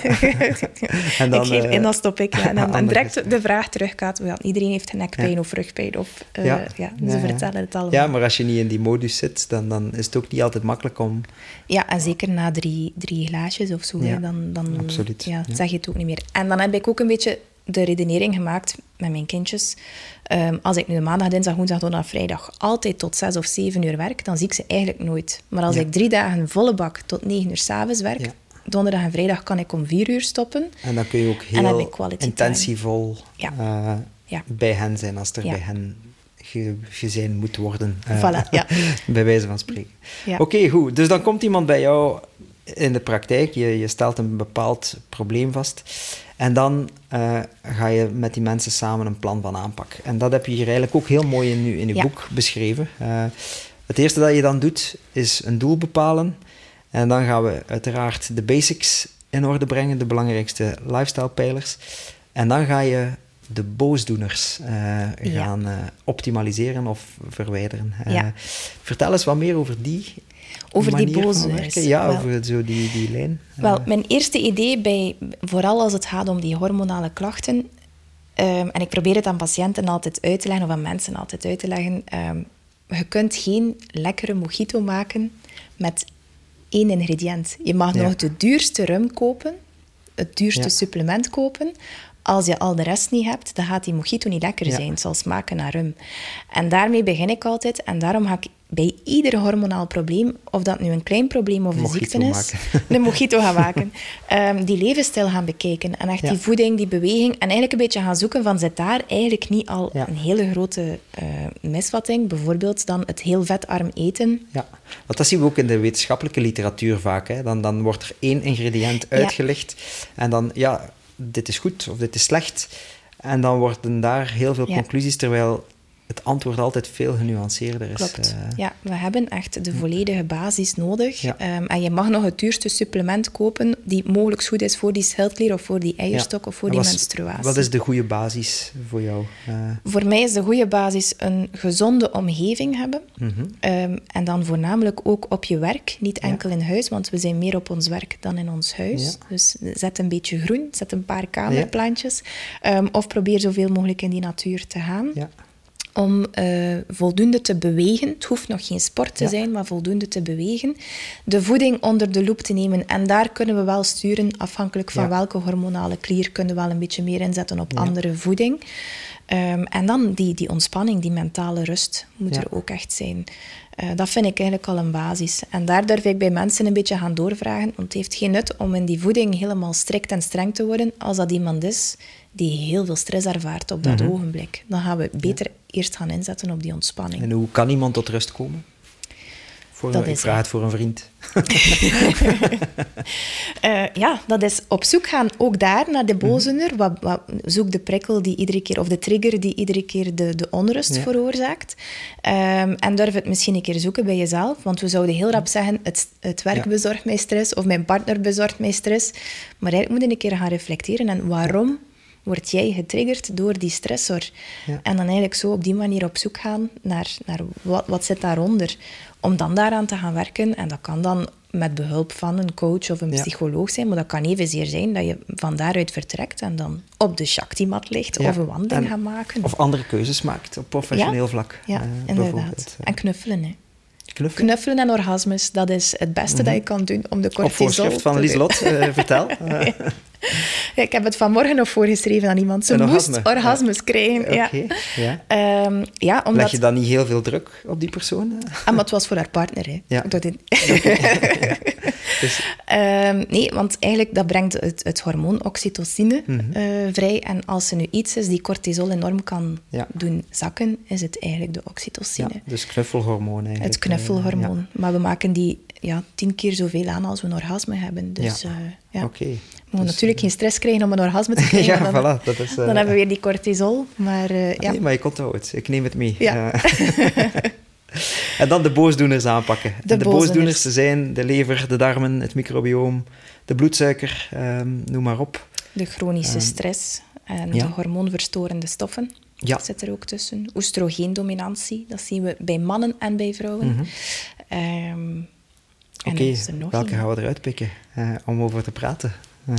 Speaker 1: en dan,
Speaker 2: ik geef
Speaker 1: uh...
Speaker 2: in, dan stop ik. Ja. En dan en direct de vraag teruggaat, ja, iedereen heeft nekpijn ja. of rugpijn. Of, uh, ja. Ja, ze ja, vertellen
Speaker 1: ja.
Speaker 2: het allemaal.
Speaker 1: Ja, maar als je niet in die modus zit, dan, dan is het ook niet altijd makkelijk om...
Speaker 2: Ja, en zeker na drie, drie glaasjes of zo, ja. dan, dan
Speaker 1: Absoluut.
Speaker 2: Ja,
Speaker 1: ja.
Speaker 2: zeg je het ook niet meer. En dan heb ik ook een beetje... de redenering gemaakt met mijn kindjes. Um, als ik nu de maandag, dinsdag, woensdag, donderdag, vrijdag altijd tot zes of zeven uur werk, dan zie ik ze eigenlijk nooit. Maar als ja. ik drie dagen volle bak tot negen uur 's avonds werk, ja. donderdag en vrijdag kan ik om vier uur stoppen.
Speaker 1: En dan kun je ook heel intentievol ja. uh, ja. bij hen zijn als er ja. bij hen ge- gezien moet worden. Uh,
Speaker 2: voilà, ja.
Speaker 1: bij wijze van spreken.
Speaker 2: Ja.
Speaker 1: Oké, okay, goed. Dus dan komt iemand bij jou in de praktijk, je, je stelt een bepaald probleem vast. En dan uh, ga je met die mensen samen een plan van aanpak. En dat heb je hier eigenlijk ook heel mooi in je, in je ja. boek beschreven. Uh, het eerste dat je dan doet, is een doel bepalen. En dan gaan we uiteraard de basics in orde brengen, de belangrijkste lifestyle-pijlers. En dan ga je de boosdoeners uh, gaan ja. uh, optimaliseren of verwijderen. Uh, ja. Vertel eens wat meer over die
Speaker 2: Over die boosdoeners.
Speaker 1: Ja,
Speaker 2: wel,
Speaker 1: over zo die, die lijn.
Speaker 2: Wel, mijn eerste idee, bij, vooral als het gaat om die hormonale klachten, um, en ik probeer het aan patiënten altijd uit te leggen, of aan mensen altijd uit te leggen, um, je kunt geen lekkere mojito maken met één ingrediënt. Je mag ja. nog de duurste rum kopen, het duurste ja. supplement kopen. Als je al de rest niet hebt, dan gaat die mojito niet lekker zijn. Ja. Het zal smaken naar rum. En daarmee begin ik altijd. En daarom ga ik bij ieder hormonaal probleem, of dat nu een klein probleem of een
Speaker 1: mojito
Speaker 2: ziekte is, een mojito gaan maken. Um, die levensstijl gaan bekijken. En echt ja. die voeding, die beweging. En eigenlijk een beetje gaan zoeken van, zit daar eigenlijk niet al ja. een hele grote uh, misvatting? Bijvoorbeeld dan het heel vetarm eten.
Speaker 1: Ja, want dat zien we ook in de wetenschappelijke literatuur vaak. Hè. Dan, dan wordt er één ingrediënt uitgelicht. Ja. En dan, ja... dit is goed of dit is slecht. En dan worden daar heel veel ja. conclusies, terwijl het antwoord altijd veel genuanceerder is.
Speaker 2: Klopt.
Speaker 1: Uh,
Speaker 2: ja, we hebben echt de volledige basis nodig. Ja. Um, en je mag nog het duurste supplement kopen die mogelijk goed is voor die schildklier of voor die eierstok ja. of voor die was, menstruatie.
Speaker 1: Wat is de goede basis voor jou? Uh,
Speaker 2: voor mij is de goede basis een gezonde omgeving hebben. Mm-hmm. Um, en dan voornamelijk ook op je werk. Niet enkel ja. in huis, want we zijn meer op ons werk dan in ons huis. Ja. Dus zet een beetje groen, zet een paar kamerplantjes. Ja. Um, of probeer zoveel mogelijk in die natuur te gaan. Ja. Om uh, voldoende te bewegen. Het hoeft nog geen sport te ja. zijn, maar voldoende te bewegen. De voeding onder de loep te nemen. En daar kunnen we wel sturen, afhankelijk van ja. welke hormonale klier, kunnen we wel een beetje meer inzetten op ja. andere voeding. Um, en dan die, die ontspanning, die mentale rust moet ja. er ook echt zijn. Uh, dat vind ik eigenlijk al een basis. En daar durf ik bij mensen een beetje gaan doorvragen. Want het heeft geen nut om in die voeding helemaal strikt en streng te worden als dat iemand is die heel veel stress ervaart op dat mm-hmm. ogenblik. Dan gaan we beter ja. eerst gaan inzetten op die ontspanning.
Speaker 1: En hoe kan iemand tot rust komen? Voor
Speaker 2: Dat
Speaker 1: een, ik
Speaker 2: is
Speaker 1: vraag
Speaker 2: hij.
Speaker 1: het voor een vriend.
Speaker 2: Uh, ja, dat is op zoek gaan ook daar naar de boosdoener. Mm-hmm. Wat, wat, zoek de prikkel die iedere keer, of de trigger die iedere keer de, de onrust ja. veroorzaakt. Um, en durf het misschien een keer zoeken bij jezelf. Want we zouden heel rap zeggen, het, het werk ja. bezorgt mij stress, of mijn partner bezorgt mij stress. Maar eigenlijk moet je een keer gaan reflecteren. En waarom word jij getriggerd door die stressor? Ja. En dan eigenlijk zo op die manier op zoek gaan naar, naar wat, wat zit daaronder. Om dan daaraan te gaan werken. En dat kan dan met behulp van een coach of een ja. psycholoog zijn. Maar dat kan evenzeer zijn dat je van daaruit vertrekt en dan op de Shakti-mat ligt ja. of een wandeling en, gaat maken.
Speaker 1: Of andere keuzes maakt op professioneel
Speaker 2: ja.
Speaker 1: vlak.
Speaker 2: Ja, uh, inderdaad. En knuffelen, hè.
Speaker 1: Knuffelen?
Speaker 2: Knuffelen en orgasmes, dat is het beste mm-hmm. dat je kan doen om de cortisol...
Speaker 1: Op voorschrift van Lieselot, uh, vertel. Uh.
Speaker 2: Ja, ik heb het vanmorgen nog voorgeschreven aan iemand. Ze een moest orgasme. orgasmes ja. krijgen.
Speaker 1: Okay.
Speaker 2: Ja. Ja. Um, ja, omdat...
Speaker 1: Leg je dan niet heel veel druk op die persoon?
Speaker 2: Ah, maar het was voor haar partner. Hè.
Speaker 1: Ja.
Speaker 2: Dat in... dus... um, nee, want eigenlijk dat brengt het, het hormoon oxytocine mm-hmm. uh, vrij. En als er nu iets is die cortisol enorm kan ja. doen zakken, is het eigenlijk de oxytocine.
Speaker 1: Ja, dus knuffelhormoon eigenlijk.
Speaker 2: Het knuffelhormoon. Ja. Maar we maken die ja, tien keer zoveel aan als we een orgasme hebben. Dus
Speaker 1: ja.
Speaker 2: Uh, ja.
Speaker 1: Oké. Okay.
Speaker 2: We moeten dus, natuurlijk geen stress krijgen om een orgasme te krijgen.
Speaker 1: ja,
Speaker 2: dan,
Speaker 1: voilà. Dat is, uh...
Speaker 2: dan hebben we weer die cortisol. Maar, uh,
Speaker 1: ah,
Speaker 2: ja.
Speaker 1: Nee, maar je onthoudt het. Ik neem het mee.
Speaker 2: Ja.
Speaker 1: Uh. En dan de boosdoeners aanpakken.
Speaker 2: De,
Speaker 1: de
Speaker 2: boosdoeners.
Speaker 1: boosdoeners zijn de lever, de darmen, het microbioom, de bloedsuiker, um, noem maar op.
Speaker 2: De chronische um, stress en ja. de hormoonverstorende stoffen.
Speaker 1: Ja.
Speaker 2: Dat zit er ook tussen. Oestrogeendominantie, dat zien we bij mannen en bij vrouwen.
Speaker 1: Mm-hmm.
Speaker 2: Um,
Speaker 1: Oké, okay, welke een. gaan we eruit pikken uh, om over te praten? Uh.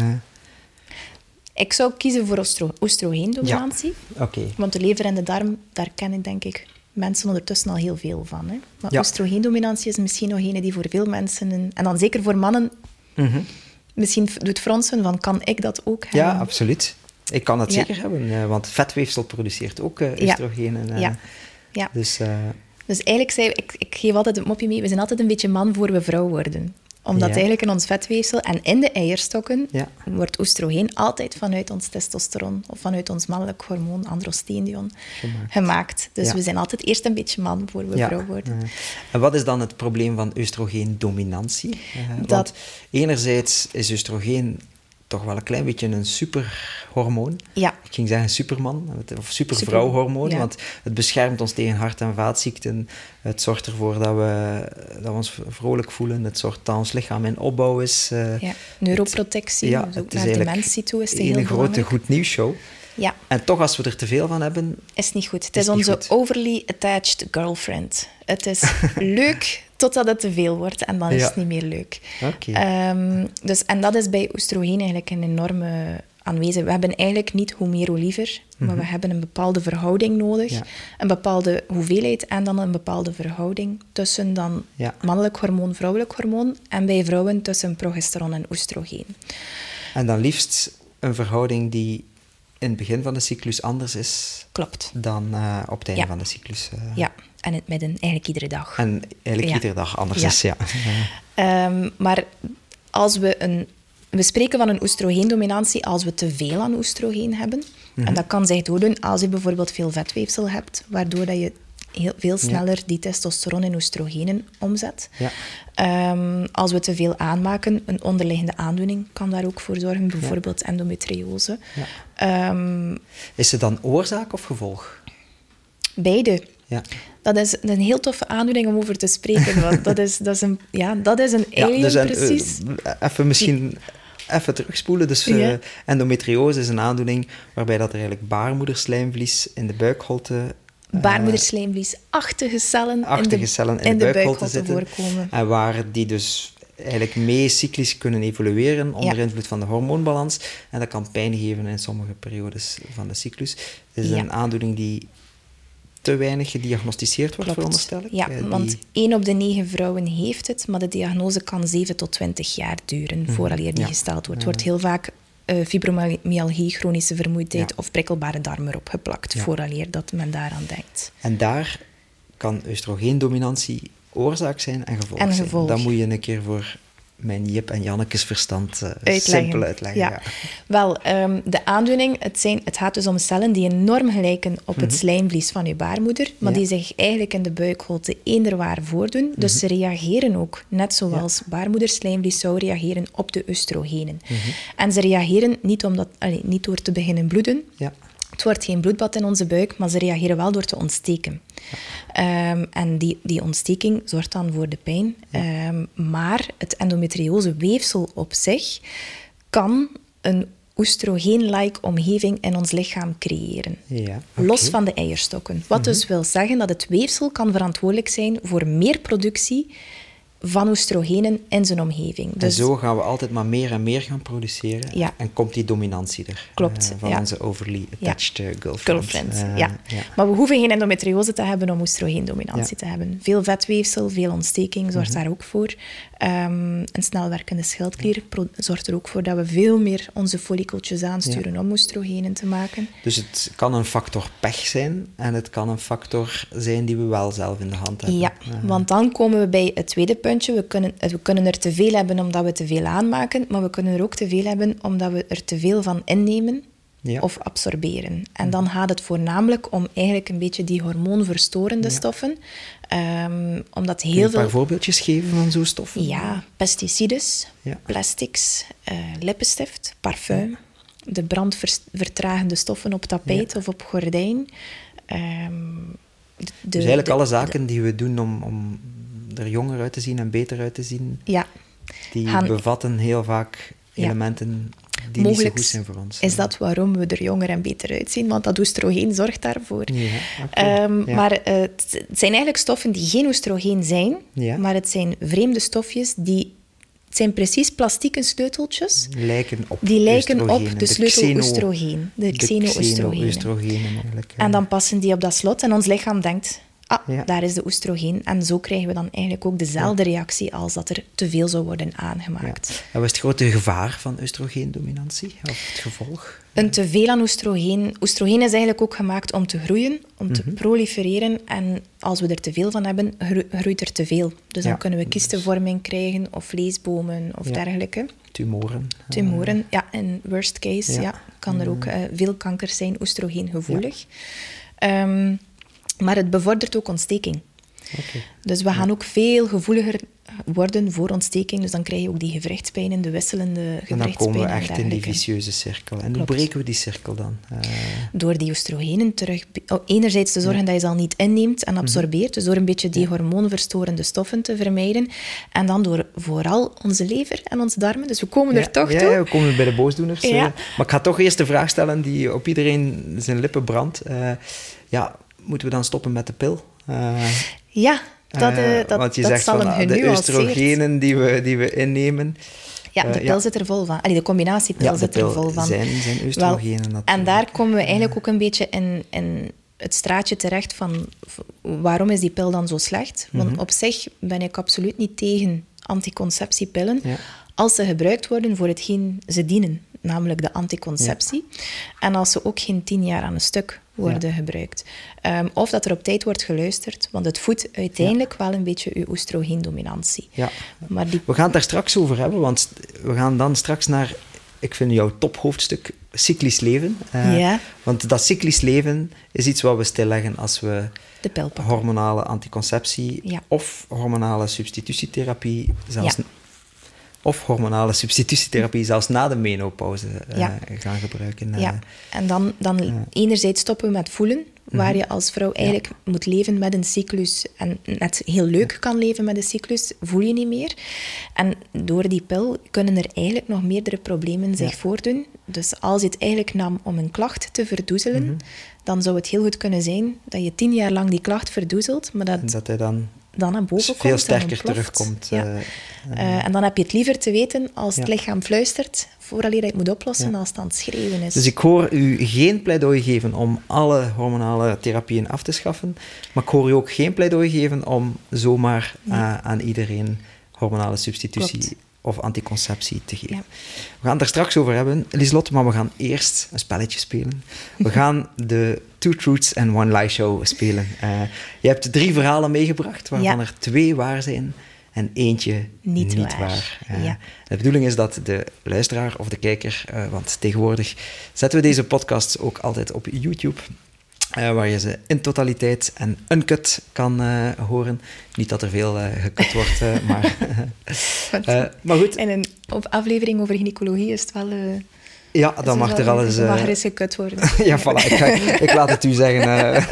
Speaker 2: Ik zou kiezen voor ostro- oestrogeendominantie.
Speaker 1: Ja. Okay.
Speaker 2: Want de lever en de darm, daar kennen denk ik mensen ondertussen al heel veel van. Hè? Maar
Speaker 1: ja.
Speaker 2: oestrogeendominantie is misschien nog een die voor veel mensen, een, en dan zeker voor mannen,
Speaker 1: mm-hmm.
Speaker 2: misschien doet fronsen van, kan ik dat ook hebben?
Speaker 1: Ja, absoluut. Ik kan het
Speaker 2: ja.
Speaker 1: zeker hebben, uh, want vetweefsel produceert ook uh, oestrogeen.
Speaker 2: Ja.
Speaker 1: En, uh,
Speaker 2: ja. ja.
Speaker 1: Dus... Uh,
Speaker 2: Dus eigenlijk zei ik, ik geef altijd het mopje mee, we zijn altijd een beetje man voor we vrouw worden. Omdat ja. eigenlijk in ons vetweefsel en in de eierstokken
Speaker 1: ja.
Speaker 2: wordt oestrogeen altijd vanuit ons testosteron of vanuit ons mannelijk hormoon, androstenedion, gemaakt. gemaakt. Dus ja. we zijn altijd eerst een beetje man voor we
Speaker 1: ja.
Speaker 2: vrouw worden.
Speaker 1: Ja. En wat is dan het probleem van oestrogeendominantie? Uh, dat... Want enerzijds is oestrogeen toch wel een klein beetje een superhormoon.
Speaker 2: Ja.
Speaker 1: Ik ging zeggen superman, of supervrouwhormoon, ja. want het beschermt ons tegen hart- en vaatziekten. Het zorgt ervoor dat we, dat we ons vrolijk voelen. Het zorgt dat ons lichaam in opbouw is. Uh,
Speaker 2: ja. Neuroprotectie,
Speaker 1: het, ja,
Speaker 2: dus ook naar dementie toe is het heel
Speaker 1: belangrijk. Een grote goed nieuws show.
Speaker 2: Ja.
Speaker 1: En toch, als we er te veel van hebben...
Speaker 2: Is niet goed. Het is, is onze goed. overly attached girlfriend. Het is leuk totdat het te veel wordt en dan ja. is het niet meer leuk.
Speaker 1: Okay.
Speaker 2: Um, dus, en dat is bij oestrogeen eigenlijk een enorme aanwezig. We hebben eigenlijk niet hoe meer hoe liever, maar mm-hmm. we hebben een bepaalde verhouding nodig. Ja. Een bepaalde hoeveelheid en dan een bepaalde verhouding tussen dan
Speaker 1: ja.
Speaker 2: mannelijk hormoon, vrouwelijk hormoon en bij vrouwen tussen progesteron en oestrogeen.
Speaker 1: En dan liefst een verhouding die in het begin van de cyclus anders is
Speaker 2: Klopt.
Speaker 1: dan uh, op het einde
Speaker 2: ja.
Speaker 1: van de cyclus. Uh.
Speaker 2: Ja, en in het midden, eigenlijk iedere dag.
Speaker 1: En eigenlijk ja. iedere dag anders
Speaker 2: ja.
Speaker 1: is, ja.
Speaker 2: Um, maar als we een... We spreken van een oestrogeendominantie als we te veel aan oestrogeen hebben. Mm-hmm. En dat kan zich doordoen als je bijvoorbeeld veel vetweefsel hebt, waardoor dat je heel, veel sneller ja. die testosteron en oestrogenen omzet.
Speaker 1: Ja.
Speaker 2: Um, als we te veel aanmaken, een onderliggende aandoening kan daar ook voor zorgen, bijvoorbeeld ja. endometriose.
Speaker 1: Ja.
Speaker 2: Um,
Speaker 1: is het dan oorzaak of gevolg?
Speaker 2: Beide.
Speaker 1: Ja.
Speaker 2: Dat is een heel toffe aandoening om over te spreken. Want dat, is, dat, is een, ja, dat is een alien, ja, dus en, precies.
Speaker 1: Uh, even misschien... Even terugspoelen. Dus uh, ja. endometriose is een aandoening waarbij dat er eigenlijk baarmoederslijmvlies in de buikholte...
Speaker 2: Uh, baarmoederslijmvliesachtige cellen,
Speaker 1: achtige
Speaker 2: in de,
Speaker 1: cellen in,
Speaker 2: in
Speaker 1: de,
Speaker 2: de
Speaker 1: buikholte,
Speaker 2: buikholte
Speaker 1: zitten.
Speaker 2: Voorkomen.
Speaker 1: En waar die dus eigenlijk mee cyclisch kunnen evolueren onder ja. invloed van de hormoonbalans. En dat kan pijn geven in sommige periodes van de cyclus. Het is ja. een aandoening die te weinig gediagnosticeerd wordt, veronderstel ik.
Speaker 2: Ja,
Speaker 1: die...
Speaker 2: want één op de negen vrouwen heeft het, maar de diagnose kan zeven tot twintig jaar duren mm-hmm. vooraleer die ja. gesteld wordt. Het wordt heel vaak uh, fibromyalgie, chronische vermoeidheid ja. of prikkelbare darm erop geplakt, ja. vooraleer dat men daaraan denkt.
Speaker 1: En daar kan oestrogeendominantie oorzaak zijn en gevolg,
Speaker 2: en gevolg.
Speaker 1: zijn. Dat moet je een keer voor mijn Jip en Jannekes verstand uh,
Speaker 2: uitleggen.
Speaker 1: simpel uitleggen.
Speaker 2: Ja.
Speaker 1: Ja.
Speaker 2: Wel, um, de aandoening, het, zijn, het gaat dus om cellen die enorm gelijken op mm-hmm. het slijmvlies van je baarmoeder, maar ja. die zich eigenlijk in de buikholte eenderwaar voordoen. Mm-hmm. Dus ze reageren ook, net zoals ja. baarmoederslijmvlies zou reageren op de oestrogenen. Mm-hmm. En ze reageren niet, omdat, allee, niet door te beginnen bloeden. Ja. Het wordt geen bloedbad in onze buik, maar ze reageren wel door te ontsteken. Ja. Um, en die, die ontsteking zorgt dan voor de pijn. Ja. Um, maar het endometrioseweefsel op zich kan een oestrogeen-like omgeving in ons lichaam creëren. Ja, okay. Los van de eierstokken. Wat mm-hmm. dus wil zeggen dat het weefsel kan verantwoordelijk zijn voor meer productie van oestrogenen in zijn omgeving.
Speaker 1: Dus, en zo gaan we altijd maar meer en meer gaan produceren. Ja. En komt die dominantie er.
Speaker 2: Klopt.
Speaker 1: Uh, van
Speaker 2: ja.
Speaker 1: onze overly attached ja. girlfriend.
Speaker 2: girlfriend uh, ja. ja. Maar we hoeven geen endometriose te hebben om oestrogeendominantie ja. te hebben. Veel vetweefsel, veel ontsteking zorgt mm-hmm. daar ook voor. Um, een snelwerkende schildklier pro- zorgt er ook voor dat we veel meer onze follikeltjes aansturen ja. om oestrogenen te maken.
Speaker 1: Dus het kan een factor pech zijn en het kan een factor zijn die we wel zelf in de hand hebben.
Speaker 2: Ja, uh, want dan komen we bij het tweede puntje. We kunnen, we kunnen er te veel hebben omdat we te veel aanmaken, maar we kunnen er ook te veel hebben omdat we er te veel van innemen ja. of absorberen. En dan gaat het voornamelijk om eigenlijk een beetje die hormoonverstorende ja. stoffen. Um, omdat heel
Speaker 1: Kun je een paar
Speaker 2: veel...
Speaker 1: voorbeeldjes geven van zo'n stoffen?
Speaker 2: Ja, pesticides, ja. plastics, uh, lippenstift, parfum, ja. de brandvertragende stoffen op tapijt ja. of op gordijn. Um,
Speaker 1: de, dus eigenlijk de, alle zaken de, die we doen om, om er jonger uit te zien en beter uit te zien,
Speaker 2: ja.
Speaker 1: die
Speaker 2: gaan,
Speaker 1: bevatten heel vaak elementen die
Speaker 2: mogelijk
Speaker 1: niet zo goed zijn voor ons.
Speaker 2: Is dat waarom we er jonger en beter uitzien? Want dat oestrogeen zorgt daarvoor.
Speaker 1: Ja, okay.
Speaker 2: um,
Speaker 1: ja.
Speaker 2: Maar uh, het zijn eigenlijk stoffen die geen oestrogeen zijn, ja. maar het zijn vreemde stofjes die... Het zijn precies plastieke sleuteltjes.
Speaker 1: Lijken op
Speaker 2: die lijken op de sleutel oestrogeen. De
Speaker 1: xeno-oestrogenen.
Speaker 2: En dan passen die op dat slot en ons lichaam denkt... Ah, ja. daar is de oestrogeen. En zo krijgen we dan eigenlijk ook dezelfde ja. reactie als dat er te veel zou worden aangemaakt.
Speaker 1: Ja. En wat is het grote gevaar van oestrogeendominantie? Of het gevolg?
Speaker 2: Een teveel aan oestrogeen. Oestrogeen is eigenlijk ook gemaakt om te groeien, om te mm-hmm. prolifereren. En als we er te veel van hebben, groeit er te veel. Dus ja. dan kunnen we kistenvorming krijgen, of vleesbomen, of ja. dergelijke.
Speaker 1: Tumoren.
Speaker 2: Tumoren, uh, ja. In worst case ja. Ja, kan er ook uh, veel kankers zijn, oestrogeengevoelig. Ja. Um, Maar het bevordert ook ontsteking. Okay. Dus we gaan ja. ook veel gevoeliger worden voor ontsteking. Dus dan krijg je ook die gewrichtspijnen, de wisselende gewrichtspijnen. En
Speaker 1: dan komen we echt in die vicieuze cirkel. En Klopt. Hoe breken we die cirkel dan? Uh...
Speaker 2: Door die oestrogenen terug... Oh, enerzijds te zorgen ja. dat je ze al niet inneemt en absorbeert. Mm-hmm. Dus door een beetje die ja. hormoonverstorende stoffen te vermijden. En dan door vooral onze lever en onze darmen. Dus we komen
Speaker 1: ja.
Speaker 2: er toch
Speaker 1: ja,
Speaker 2: toe.
Speaker 1: Ja, we komen bij de boosdoeners.
Speaker 2: Ja.
Speaker 1: Uh, maar ik ga toch eerst de vraag stellen die op iedereen zijn lippen brandt. Uh, ja, moeten we dan stoppen met de pil? Uh,
Speaker 2: ja, dat, uh, dat,
Speaker 1: Want je
Speaker 2: dat
Speaker 1: zegt
Speaker 2: zal
Speaker 1: van
Speaker 2: hem
Speaker 1: de oestrogenen die we, die we innemen.
Speaker 2: Ja, de pil uh, ja. zit er vol van. Allee, de combinatiepil
Speaker 1: ja,
Speaker 2: zit
Speaker 1: de pil
Speaker 2: er vol van.
Speaker 1: Zijn, zijn oestrogenen
Speaker 2: Wel, en daar komen we eigenlijk ook een beetje in, in het straatje terecht van waarom is die pil dan zo slecht? Want mm-hmm. op zich ben ik absoluut niet tegen anticonceptiepillen ja. als ze gebruikt worden voor hetgeen ze dienen, namelijk de anticonceptie. Ja. En als ze ook geen tien jaar aan een stuk worden ja. gebruikt. Um, of dat er op tijd wordt geluisterd, want het voedt uiteindelijk ja. wel een beetje uw oestrogeendominantie.
Speaker 1: Ja.
Speaker 2: Maar die...
Speaker 1: We gaan het daar straks over hebben, want we gaan dan straks naar, ik vind jouw tophoofdstuk, cyclisch leven. Uh,
Speaker 2: ja.
Speaker 1: Want dat cyclisch leven is iets wat we stilleggen als we
Speaker 2: de pil pakken.
Speaker 1: Hormonale anticonceptie ja. of hormonale substitutietherapie, zelfs... Ja. Of hormonale substitutietherapie zelfs na de menopauze uh, ja. gaan gebruiken. Uh,
Speaker 2: ja, en dan, dan uh, enerzijds stoppen we met voelen, waar mm-hmm. je als vrouw eigenlijk ja. moet leven met een cyclus en net heel leuk ja. kan leven met een cyclus, voel je niet meer. En door die pil kunnen er eigenlijk nog meerdere problemen zich ja. voordoen. Dus als je het eigenlijk nam om een klacht te verdoezelen, mm-hmm. dan zou het heel goed kunnen zijn dat je tien jaar lang die klacht verdoezelt, maar dat...
Speaker 1: En dat hij dan...
Speaker 2: dan naar boven
Speaker 1: veel
Speaker 2: komt
Speaker 1: sterker terugkomt.
Speaker 2: Ja. Uh, uh, en dan heb je het liever te weten als het ja. lichaam fluistert, voordat je het moet oplossen, ja. als het aan het schreeuwen is.
Speaker 1: Dus ik hoor u geen pleidooi geven om alle hormonale therapieën af te schaffen, maar ik hoor u ook geen pleidooi geven om zomaar nee. uh, aan iedereen hormonale substitutie Klopt. Of anticonceptie te geven. Ja. We gaan het daar straks over hebben, Lieselot, maar we gaan eerst een spelletje spelen. We gaan de Two Truths and One Lie Show spelen. Uh, je hebt drie verhalen meegebracht, waarvan ja. er twee waar zijn en eentje
Speaker 2: niet,
Speaker 1: niet
Speaker 2: waar.
Speaker 1: waar. Uh,
Speaker 2: ja.
Speaker 1: De bedoeling is dat de luisteraar of de kijker, uh, want tegenwoordig zetten we deze podcasts ook altijd op YouTube, uh, waar je ze in totaliteit en uncut kan uh, horen. Niet dat er veel uh, gekut wordt, uh, maar... uh, maar goed.
Speaker 2: En een op aflevering over gynaecologie is het wel... Uh...
Speaker 1: Ja, dan mag er alles...
Speaker 2: Uh... mag
Speaker 1: er
Speaker 2: eens gekut worden.
Speaker 1: ja, voilà. Ik, ga, ik laat het u zeggen. Uh,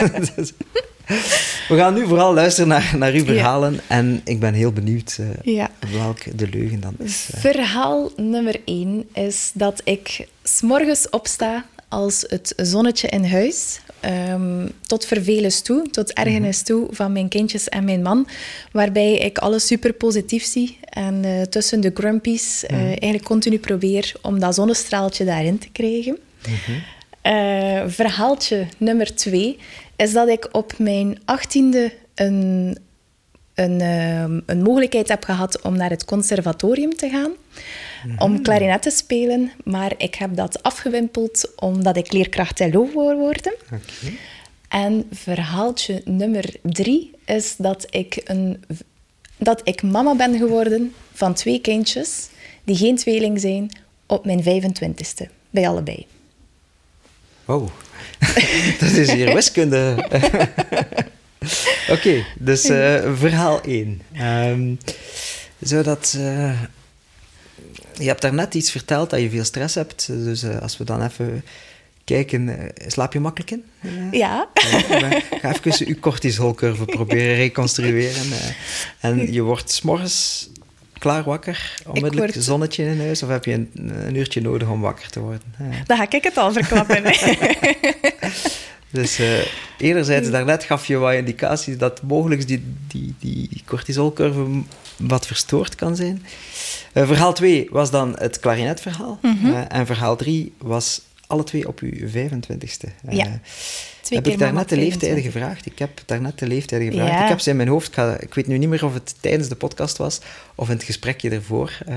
Speaker 1: We gaan nu vooral luisteren naar, naar uw verhalen. Ja. En ik ben heel benieuwd uh, ja. welk de leugen dan is. Uh.
Speaker 2: Verhaal nummer één is dat ik 's morgens opsta als het zonnetje in huis. Um, tot vervelens toe, tot ergernis toe van mijn kindjes en mijn man. Waarbij ik alles super positief zie. En uh, tussen de grumpies uh, eigenlijk continu probeer om dat zonnestraaltje daarin te krijgen. Mm-hmm. Uh, verhaaltje nummer twee is dat ik op mijn achttiende een, een, uh, een mogelijkheid heb gehad om naar het conservatorium te gaan. Mm-hmm. Om klarinet te spelen, maar ik heb dat afgewimpeld omdat ik leerkracht cello wou worden. Okay. En verhaaltje nummer drie is dat ik, een, dat ik mama ben geworden van twee kindjes die geen tweeling zijn op mijn vijfentwintigste, bij allebei.
Speaker 1: Oh, dat is hier wiskunde. Oké, okay, dus uh, verhaal één. Um, zou dat... Uh, je hebt daarnet iets verteld dat je veel stress hebt. Dus uh, als we dan even kijken... Uh, slaap je makkelijk in? Uh,
Speaker 2: ja.
Speaker 1: ja ga even je cortisolcurve proberen reconstrueren. Uh, en je wordt 's morgens... klaar wakker, onmiddellijk word... zonnetje in huis, of heb je een, een uurtje nodig om wakker te worden? Ja.
Speaker 2: Dan ga ik het al verklappen.
Speaker 1: Dus uh, enerzijds, daarnet gaf je wat indicaties dat mogelijk die, die, die cortisolcurve wat verstoord kan zijn. Uh, verhaal twee was dan het klarinetverhaal. Mm-hmm. Uh, en verhaal drie was alle twee op uw vijfentwintigste. Uh,
Speaker 2: ja. Twee
Speaker 1: heb ik daarnet de leeftijden gevraagd? Ik heb daarnet de leeftijden gevraagd. Ja. Ik heb ze in mijn hoofd. Ik, ga, ik weet nu niet meer of het tijdens de podcast was of in het gesprekje ervoor. Uh,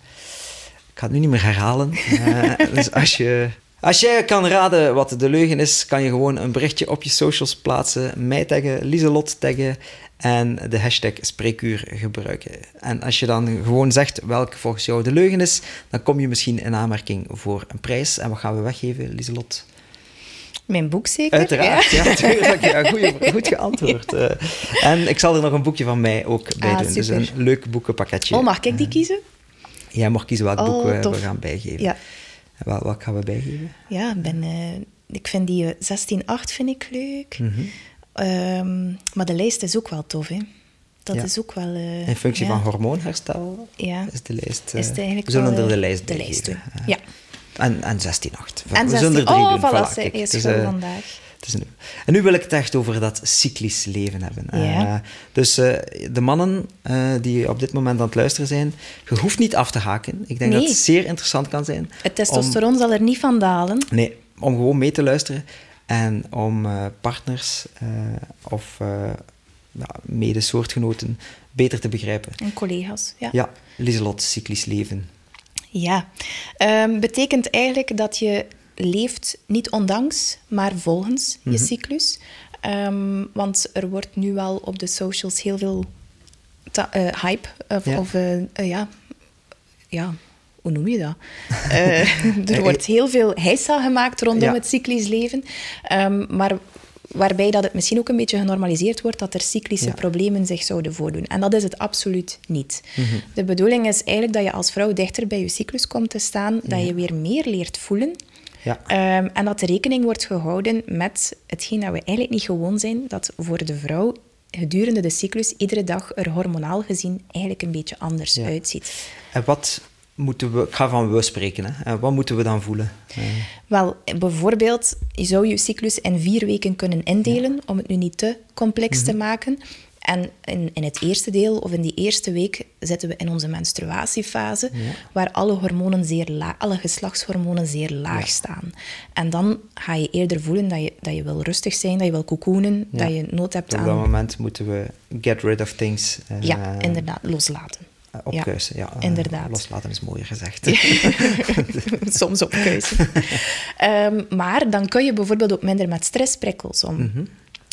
Speaker 1: ik ga het nu niet meer herhalen. Uh, dus als je... Als jij kan raden wat de leugen is, kan je gewoon een berichtje op je socials plaatsen, mij taggen, Lieselot taggen en de hashtag spreekuur gebruiken. En als je dan gewoon zegt welke volgens jou de leugen is, dan kom je misschien in aanmerking voor een prijs. En wat gaan we weggeven, Lieselot?
Speaker 2: Mijn boek zeker?
Speaker 1: Uiteraard, ja, natuurlijk. Ja, goeie, goed geantwoord. Uh, en ik zal er nog een boekje van mij ook bij ah, doen. Super. Dus een leuk boekenpakketje.
Speaker 2: Oh, mag ik die kiezen?
Speaker 1: Uh, jij mag kiezen welk
Speaker 2: oh,
Speaker 1: boek
Speaker 2: tof.
Speaker 1: we gaan bijgeven.
Speaker 2: Ja.
Speaker 1: Wel, wat gaan we bijgeven?
Speaker 2: Ja, ben, uh, ik vind die uh, zestien acht vind ik leuk. Mm-hmm. Um, maar de lijst is ook wel tof, hè. Dat ja. is ook wel... Uh,
Speaker 1: In functie
Speaker 2: ja.
Speaker 1: van hormoonherstel
Speaker 2: ja.
Speaker 1: is de lijst... Uh,
Speaker 2: is het eigenlijk
Speaker 1: we zullen
Speaker 2: wel,
Speaker 1: er de lijst
Speaker 2: de
Speaker 1: bijgeven.
Speaker 2: lijst uh, ja.
Speaker 1: En, en zestien acht.
Speaker 2: En
Speaker 1: we
Speaker 2: zestien
Speaker 1: zullen er drie
Speaker 2: oh,
Speaker 1: doen.
Speaker 2: Voilà,
Speaker 1: voilà,
Speaker 2: kijk,
Speaker 1: is
Speaker 2: dus, uh, vandaag.
Speaker 1: Het is nu. En nu wil ik het echt over dat cyclisch leven hebben.
Speaker 2: Ja.
Speaker 1: Uh, dus uh, de mannen uh, die op dit moment aan het luisteren zijn, je hoeft niet af te haken. Ik denk
Speaker 2: nee.
Speaker 1: dat het zeer interessant kan zijn.
Speaker 2: Het testosteron om, zal er niet van dalen.
Speaker 1: Nee, om gewoon mee te luisteren en om uh, partners uh, of uh, ja, mede-soortgenoten beter te begrijpen.
Speaker 2: En collega's, ja.
Speaker 1: Ja, Lieselot, cyclisch leven.
Speaker 2: Ja, um, betekent eigenlijk dat je leeft niet ondanks, maar volgens mm-hmm. je cyclus. Um, want er wordt nu wel op de socials heel veel ta- uh, hype, of, ja. of uh, uh, ja, ja, hoe noem je dat? Uh, er wordt heel veel heisa gemaakt rondom ja. het cyclisch leven, um, maar waarbij dat het misschien ook een beetje genormaliseerd wordt dat er cyclische ja. problemen zich zouden voordoen. En dat is het absoluut niet. Mm-hmm. De bedoeling is eigenlijk dat je als vrouw dichter bij je cyclus komt te staan, dat ja. je weer meer leert voelen. Ja. Um, en dat er rekening wordt gehouden met hetgeen dat we eigenlijk niet gewoon zijn, dat voor de vrouw gedurende de cyclus iedere dag er hormonaal gezien eigenlijk een beetje anders ja. uitziet.
Speaker 1: En wat moeten we... Ik ga van we spreken, hè. En wat moeten we dan voelen? Uh.
Speaker 2: Wel, bijvoorbeeld, je zou je cyclus in vier weken kunnen indelen, ja. om het nu niet te complex mm-hmm. te maken. En in, in het eerste deel, of in die eerste week, zitten we in onze menstruatiefase, ja. waar alle hormonen zeer la- alle geslachtshormonen zeer laag ja. staan. En dan ga je eerder voelen dat je, dat je wil rustig zijn, dat je wil cocoonen, ja. dat je nood hebt
Speaker 1: Op
Speaker 2: aan...
Speaker 1: Op dat moment moeten we get rid of things. Uh,
Speaker 2: ja, inderdaad, loslaten.
Speaker 1: Uh, opkuisen, ja. ja. Uh,
Speaker 2: inderdaad.
Speaker 1: Loslaten is mooier gezegd.
Speaker 2: Soms opkuisen. um, maar dan kun je bijvoorbeeld ook minder met stressprikkels om.
Speaker 1: Mm-hmm.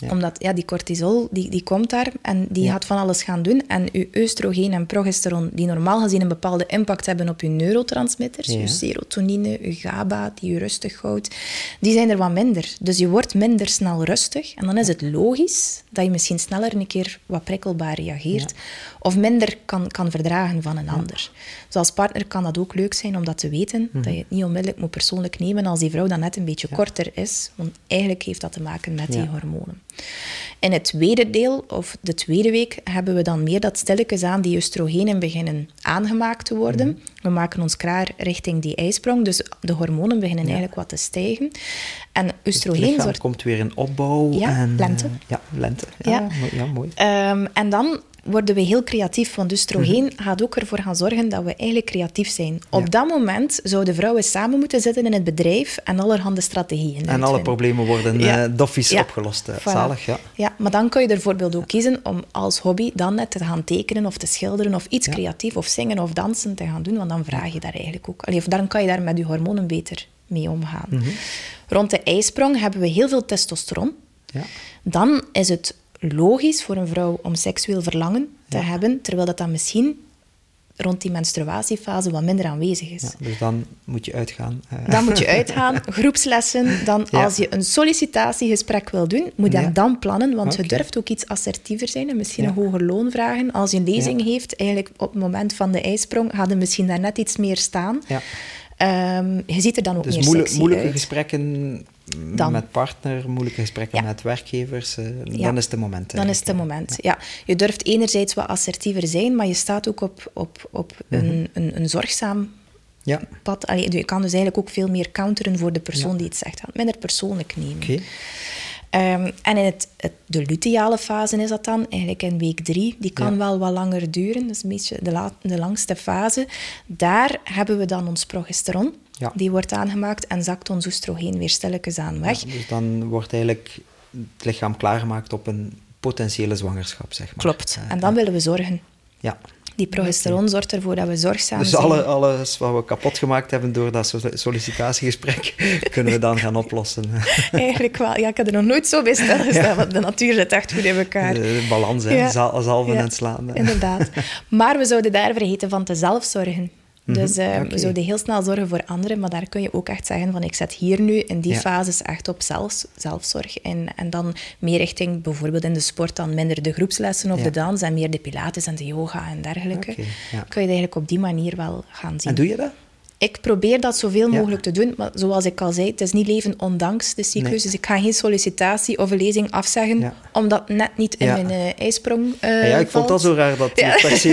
Speaker 1: Ja.
Speaker 2: Omdat ja, die cortisol, die, die komt daar en die
Speaker 1: Ja.
Speaker 2: gaat van alles gaan doen. En uw oestrogeen en progesteron, die normaal gezien een bepaalde impact hebben op uw neurotransmitters,
Speaker 1: Ja.
Speaker 2: uw serotonine, uw GABA, die u rustig houdt, die zijn er wat minder. Dus je wordt minder snel rustig. En dan is het logisch dat je misschien sneller een keer wat prikkelbaar reageert.
Speaker 1: Ja.
Speaker 2: Of minder kan, kan verdragen van een ander. Dus als partner kan dat ook leuk zijn om dat te weten. Mm-hmm. Dat je het niet onmiddellijk moet persoonlijk nemen als die vrouw dan net een beetje ja. korter is. Want eigenlijk heeft dat te maken met die ja. hormonen. In het tweede deel, of de tweede week, hebben we dan meer dat stilletjes aan die oestrogenen beginnen aangemaakt te worden. Mm-hmm. We maken ons klaar richting die ijsprong. Dus de hormonen beginnen ja. eigenlijk wat te stijgen. En oestrogeen...
Speaker 1: Dus het lichaam
Speaker 2: soort...
Speaker 1: komt weer in opbouw.
Speaker 2: Ja,
Speaker 1: en,
Speaker 2: lente.
Speaker 1: Uh, ja, lente. Ja,
Speaker 2: ja.
Speaker 1: ja mooi.
Speaker 2: Um, en dan worden we heel creatief, want oestrogeen mm-hmm. gaat ook ervoor gaan zorgen dat we eigenlijk creatief zijn. Op ja. dat moment zouden vrouwen samen moeten zitten in het bedrijf en allerhande strategieën
Speaker 1: En
Speaker 2: uitvinden.
Speaker 1: alle problemen worden ja. uh, doffies
Speaker 2: ja.
Speaker 1: opgelost. Uh,
Speaker 2: voilà.
Speaker 1: Zalig, ja.
Speaker 2: Ja, maar dan kun je er bijvoorbeeld ook kiezen om als hobby dan net te gaan tekenen of te schilderen of iets ja. creatief of zingen of dansen te gaan doen, want dan vraag je daar eigenlijk ook... Allee, of dan kan je daar met je hormonen beter mee omgaan. Mm-hmm. Rond de ijsprong hebben we heel veel testosteron.
Speaker 1: Ja.
Speaker 2: Dan is het logisch voor een vrouw om seksueel verlangen te ja. hebben, terwijl dat dan misschien rond die menstruatiefase wat minder aanwezig is.
Speaker 1: Ja, dus dan moet je uitgaan. Uh.
Speaker 2: Dan moet je uitgaan, groepslessen. Dan ja. als je een sollicitatiegesprek wil doen, moet je ja. dan plannen, want okay. je durft ook iets assertiever zijn en misschien ja. een hoger loon vragen. Als je een lezing ja. heeft, eigenlijk op het moment van de ijsprong, gaat er misschien daar net iets meer staan.
Speaker 1: Ja.
Speaker 2: Um, je ziet er dan ook
Speaker 1: dus
Speaker 2: meer
Speaker 1: moeilijk,
Speaker 2: sexy
Speaker 1: moeilijke
Speaker 2: uit.
Speaker 1: gesprekken
Speaker 2: dan.
Speaker 1: met partner, moeilijke gesprekken
Speaker 2: ja.
Speaker 1: met werkgevers. Uh,
Speaker 2: ja.
Speaker 1: Dan is het de moment.
Speaker 2: Dan is het de moment, ja. ja. Je durft enerzijds wat assertiever zijn, maar je staat ook op, op, op mm-hmm. een, een, een zorgzaam
Speaker 1: ja.
Speaker 2: pad. Allee, je kan dus eigenlijk ook veel meer counteren voor de persoon ja. die het zegt. Minder persoonlijk nemen.
Speaker 1: Okay.
Speaker 2: Um, en in het, het, de luteale fase is dat dan, eigenlijk in week drie. Die kan ja. wel wat langer duren, dat is een beetje de, la, de langste fase. Daar hebben we dan ons progesteron. Ja. Die wordt aangemaakt en zakt ons oestrogeen weer stilletjes aan weg.
Speaker 1: Ja, dus dan wordt eigenlijk het lichaam klaargemaakt op een potentiële zwangerschap, zeg maar.
Speaker 2: Klopt. En dan uh, willen we zorgen.
Speaker 1: Ja.
Speaker 2: Die progesteron zorgt ervoor dat we zorgzaam
Speaker 1: dus
Speaker 2: zijn.
Speaker 1: Dus alle, alles wat we kapot gemaakt hebben door dat sollicitatiegesprek, kunnen we dan gaan oplossen.
Speaker 2: Eigenlijk wel. Ja, ik heb er nog nooit zo bij stilgestaan, ja. want de natuur zit echt goed in elkaar.
Speaker 1: De, de balans, hè. Ja. Zalven ja. en slaan. Hè.
Speaker 2: Inderdaad. Maar we zouden daar vergeten van te zelfzorgen. Dus uh,
Speaker 1: okay.
Speaker 2: we zouden heel snel zorgen voor anderen, maar daar kun je ook echt zeggen van ik zet hier nu in die ja. fases echt op zelf, zelfzorg. En, en dan meer richting bijvoorbeeld in de sport dan minder de groepslessen of ja. de dans en meer de pilates en de yoga en dergelijke. Okay, ja. Kun je het eigenlijk op die manier wel gaan zien.
Speaker 1: En doe je dat?
Speaker 2: Ik probeer dat zoveel mogelijk ja. te doen, maar zoals ik al zei, het is niet leven ondanks de cyclus. Nee. Dus ik ga geen sollicitatie of een lezing afzeggen, ja. omdat het net niet in ja. mijn uh, ijsprong uh,
Speaker 1: ja, ja, ik
Speaker 2: valt.
Speaker 1: vond het al zo raar dat je ja. per se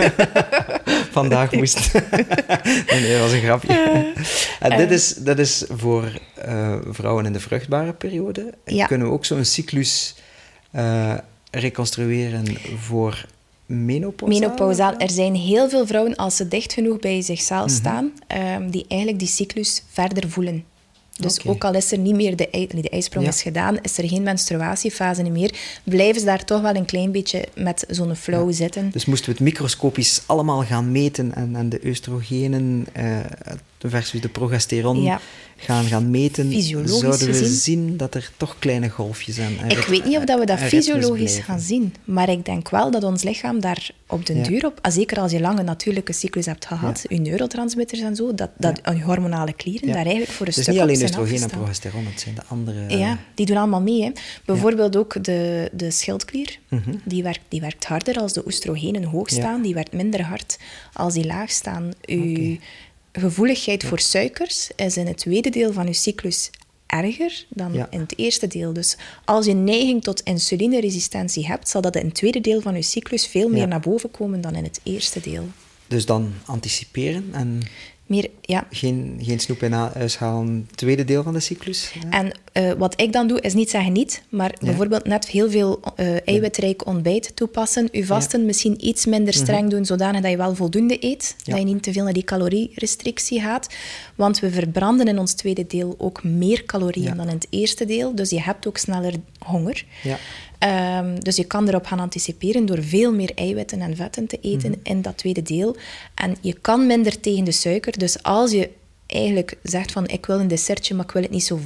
Speaker 1: uh, vandaag moest. Nee, nee, dat was een grapje. Uh, en uh, dit, is, dit is voor uh, vrouwen in de vruchtbare periode. Ja. Kunnen we ook zo'n cyclus uh, reconstrueren voor... Menopausaal?
Speaker 2: Menopausaal. Er zijn heel veel vrouwen, als ze dicht genoeg bij zichzelf mm-hmm. staan, um, die eigenlijk die cyclus verder voelen. Dus okay. ook al is er niet meer de, ei, de ijsprong ja. is gedaan, is er geen menstruatiefase meer, blijven ze daar toch wel een klein beetje met zo'n flow ja. zitten.
Speaker 1: Dus moesten we het microscopisch allemaal gaan meten en, en de oestrogenen uh, versus de progesteron ja. gaan, gaan meten,
Speaker 2: fysiologisch
Speaker 1: zouden we
Speaker 2: gezien.
Speaker 1: zien dat er toch kleine golfjes zijn.
Speaker 2: Ik rit- weet niet of dat we dat fysiologisch gaan zien, maar ik denk wel dat ons lichaam daar op den ja. duur op, zeker als je lange natuurlijke cyclus hebt gehad, ja. je neurotransmitters en zo, dat, dat ja. je hormonale klieren ja. daar eigenlijk voor een
Speaker 1: dus
Speaker 2: stuk
Speaker 1: niet
Speaker 2: op
Speaker 1: alleen
Speaker 2: zijn
Speaker 1: oestrogeen en
Speaker 2: afgestaan.
Speaker 1: progesteron, het zijn de andere...
Speaker 2: Ja, die doen allemaal mee. Hè. Bijvoorbeeld ja. ook de, de schildklier, mm-hmm. die, werkt, die werkt harder als de oestrogenen hoog staan, ja. die werkt minder hard als die laag staan. Uw okay. gevoeligheid ja. voor suikers is in het tweede deel van uw cyclus erger dan ja. in het eerste deel. Dus als je neiging tot insulineresistentie hebt, zal dat in het tweede deel van uw cyclus veel meer ja. naar boven komen dan in het eerste deel.
Speaker 1: Dus dan anticiperen en
Speaker 2: meer, ja.
Speaker 1: geen, geen snoep in huis halen, tweede deel van de cyclus. Ja.
Speaker 2: En uh, wat ik dan doe, is niet zeggen niet, maar ja. bijvoorbeeld net heel veel uh, eiwitrijk ontbijt toepassen, uw vasten ja. misschien iets minder streng mm-hmm. doen, zodanig dat je wel voldoende eet, ja. dat je niet te veel naar die calorierestrictie gaat, want we verbranden in ons tweede deel ook meer calorieën ja. dan in het eerste deel, dus je hebt ook sneller honger. Ja. Um, dus je kan erop gaan anticiperen door veel meer eiwitten en vetten te eten mm-hmm. in dat tweede deel. En je kan minder tegen de suiker. Dus als je eigenlijk zegt van ik wil een dessertje, maar ik wil het niet zo vaak,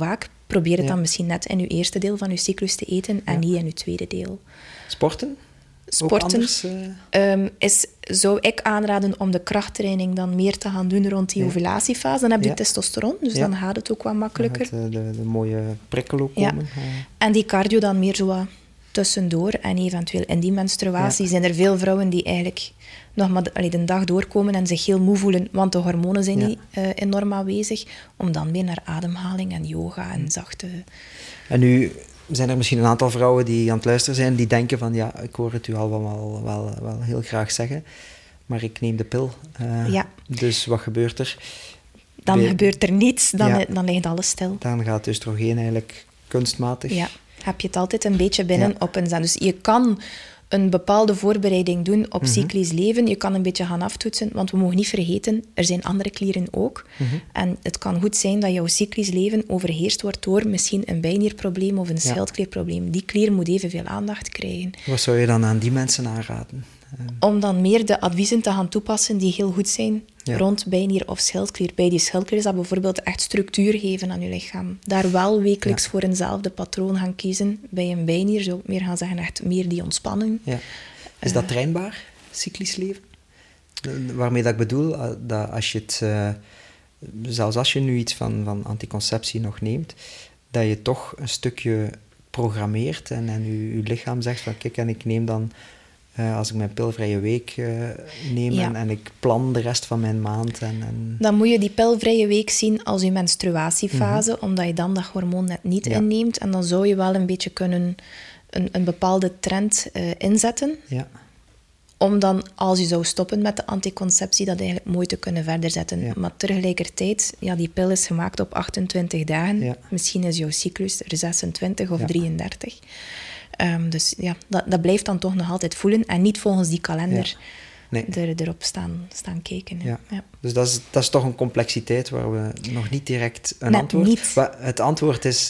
Speaker 2: probeer het
Speaker 1: Ja.
Speaker 2: dan misschien net in je eerste deel van je cyclus te eten en
Speaker 1: Ja.
Speaker 2: niet in je tweede deel.
Speaker 1: Sporten? Ook
Speaker 2: Sporten
Speaker 1: anders, uh...
Speaker 2: um, is, zou ik aanraden om de krachttraining dan meer te gaan doen rond die
Speaker 1: Ja.
Speaker 2: ovulatiefase. Dan heb je
Speaker 1: Ja.
Speaker 2: testosteron, dus
Speaker 1: Ja.
Speaker 2: dan gaat het ook wat makkelijker.
Speaker 1: Met, uh, de, de mooie prikkel ook
Speaker 2: Ja.
Speaker 1: komen. Uh.
Speaker 2: En die cardio dan meer zo wat tussendoor. En eventueel in die menstruatie
Speaker 1: Ja.
Speaker 2: zijn er veel vrouwen die eigenlijk nog maar de, allee, de dag doorkomen en zich heel moe voelen, want de hormonen zijn
Speaker 1: Ja.
Speaker 2: niet uh, enorm aanwezig. Om dan weer naar ademhaling en yoga en zachte...
Speaker 1: En nu zijn er misschien een aantal vrouwen die aan het luisteren zijn, die denken van, ja, ik hoor het u al wel, wel, wel heel graag zeggen, maar ik neem de pil. Uh,
Speaker 2: Ja.
Speaker 1: Dus wat gebeurt er?
Speaker 2: Dan
Speaker 1: Bij-
Speaker 2: gebeurt er niets, dan,
Speaker 1: Ja.
Speaker 2: dan ligt alles stil.
Speaker 1: Dan gaat het oestrogeen eigenlijk kunstmatig.
Speaker 2: Ja, heb je het altijd een beetje binnen
Speaker 1: Ja.
Speaker 2: op een zand. Dus je kan een bepaalde voorbereiding doen op
Speaker 1: Mhm.
Speaker 2: cyclisch leven. Je kan een beetje gaan aftoetsen, want we mogen niet vergeten, er zijn andere klieren ook.
Speaker 1: Mhm.
Speaker 2: En het kan goed zijn dat jouw cyclisch leven overheerst wordt door misschien een bijnierprobleem of een schildklierprobleem. Die klier moet evenveel aandacht krijgen.
Speaker 1: Wat zou je dan aan die mensen aanraden? Uh,
Speaker 2: Om dan meer de adviezen te gaan toepassen die heel goed zijn
Speaker 1: Ja.
Speaker 2: rond bijnier of schildklier. Bij die schildklier is dat bijvoorbeeld echt structuur geven aan je lichaam. Daar wel wekelijks
Speaker 1: Ja.
Speaker 2: voor eenzelfde patroon gaan kiezen. Bij een bijnier zou ik meer gaan zeggen, echt meer die ontspanning.
Speaker 1: ja. Is dat trainbaar, cyclisch leven? Uh, Waarmee dat ik bedoel, uh, dat als je het, uh, zelfs als je nu iets van, van anticonceptie nog neemt, dat je toch een stukje programmeert en, en je, je lichaam zegt van kijk, en ik neem dan, uh, als ik mijn pilvrije week uh, neem
Speaker 2: Ja.
Speaker 1: en, en ik plan de rest van mijn maand. En, en...
Speaker 2: Dan moet je die pilvrije week zien als je menstruatiefase, omdat je dan dat hormoon net niet
Speaker 1: Ja.
Speaker 2: inneemt. En dan zou je wel een beetje kunnen een, een bepaalde trend uh, inzetten.
Speaker 1: Ja.
Speaker 2: Om dan, als je zou stoppen met de anticonceptie, dat eigenlijk mooi te kunnen verder zetten.
Speaker 1: Ja.
Speaker 2: Maar tegelijkertijd, ja, die pil is gemaakt op achtentwintig dagen.
Speaker 1: Ja.
Speaker 2: Misschien is jouw cyclus er zesentwintig of
Speaker 1: Ja.
Speaker 2: drieëndertig. Um, dus ja, dat, dat blijft dan toch nog altijd voelen. En niet volgens die kalender
Speaker 1: Nee.
Speaker 2: er, erop staan, staan kijken. hè.
Speaker 1: Ja.
Speaker 2: Ja.
Speaker 1: Dus dat is, dat is toch een complexiteit waar we nog niet direct een
Speaker 2: Net
Speaker 1: antwoord...
Speaker 2: niet.
Speaker 1: Maar het antwoord is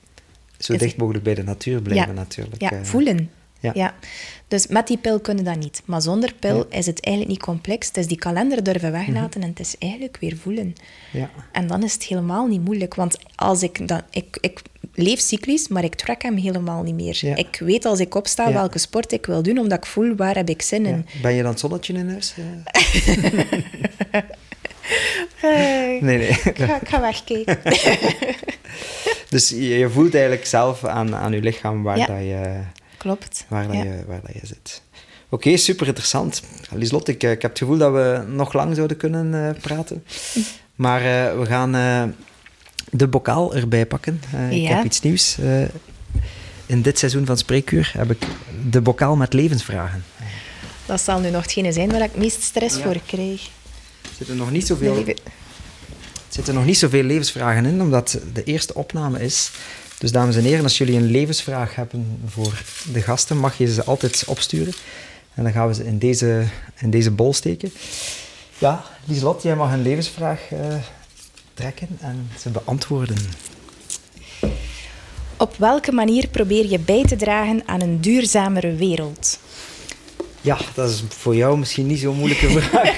Speaker 1: zo
Speaker 2: Is-
Speaker 1: dicht mogelijk bij de natuur blijven
Speaker 2: Ja.
Speaker 1: natuurlijk.
Speaker 2: Ja,
Speaker 1: Uh,
Speaker 2: voelen.
Speaker 1: ja.
Speaker 2: Ja. Dus met die pil kunnen dat niet. Maar zonder pil
Speaker 1: Ja.
Speaker 2: is het eigenlijk niet complex. Het is die kalender durven weglaten en het is eigenlijk weer voelen.
Speaker 1: Ja.
Speaker 2: En dan is het helemaal niet moeilijk. Want als ik, dan, ik, ik leef cyclisch, maar ik track hem helemaal niet meer.
Speaker 1: Ja.
Speaker 2: Ik weet als ik opsta
Speaker 1: Ja.
Speaker 2: welke sport ik wil doen, omdat ik voel waar heb ik zin in.
Speaker 1: Ja. Ben je dan het zonnetje in huis? Uh,
Speaker 2: Hey,
Speaker 1: nee, nee.
Speaker 2: ik, ga, ik ga wegkijken.
Speaker 1: Dus je, je voelt eigenlijk zelf aan, aan je lichaam waar,
Speaker 2: Ja.
Speaker 1: dat, je,
Speaker 2: Klopt.
Speaker 1: waar, dat,
Speaker 2: Ja.
Speaker 1: je, waar dat je zit. Oké, okay, super interessant. Lieslot, ik, ik heb het gevoel dat we nog lang zouden kunnen uh, praten. Maar uh, we gaan uh, de bokaal erbij pakken. Uh, ik
Speaker 2: Ja.
Speaker 1: heb iets nieuws. Uh, in dit seizoen van Spreekuur heb ik de bokaal met levensvragen.
Speaker 2: Dat zal nu nog hetgene zijn waar ik het meest stress
Speaker 1: Ja.
Speaker 2: voor krijg.
Speaker 1: Er zitten nog niet zoveel...
Speaker 2: De leven-
Speaker 1: Er zitten nog niet zoveel levensvragen in, omdat de eerste opname is. Dus dames en heren, als jullie een levensvraag hebben voor de gasten, mag je ze altijd opsturen. En dan gaan we ze in deze, in deze bol steken. Ja, Lieslot, jij mag een levensvraag uh, trekken en ze beantwoorden.
Speaker 2: Op welke manier probeer je bij te dragen aan een duurzamere wereld?
Speaker 1: Ja, dat is voor jou misschien niet zo'n moeilijke vraag.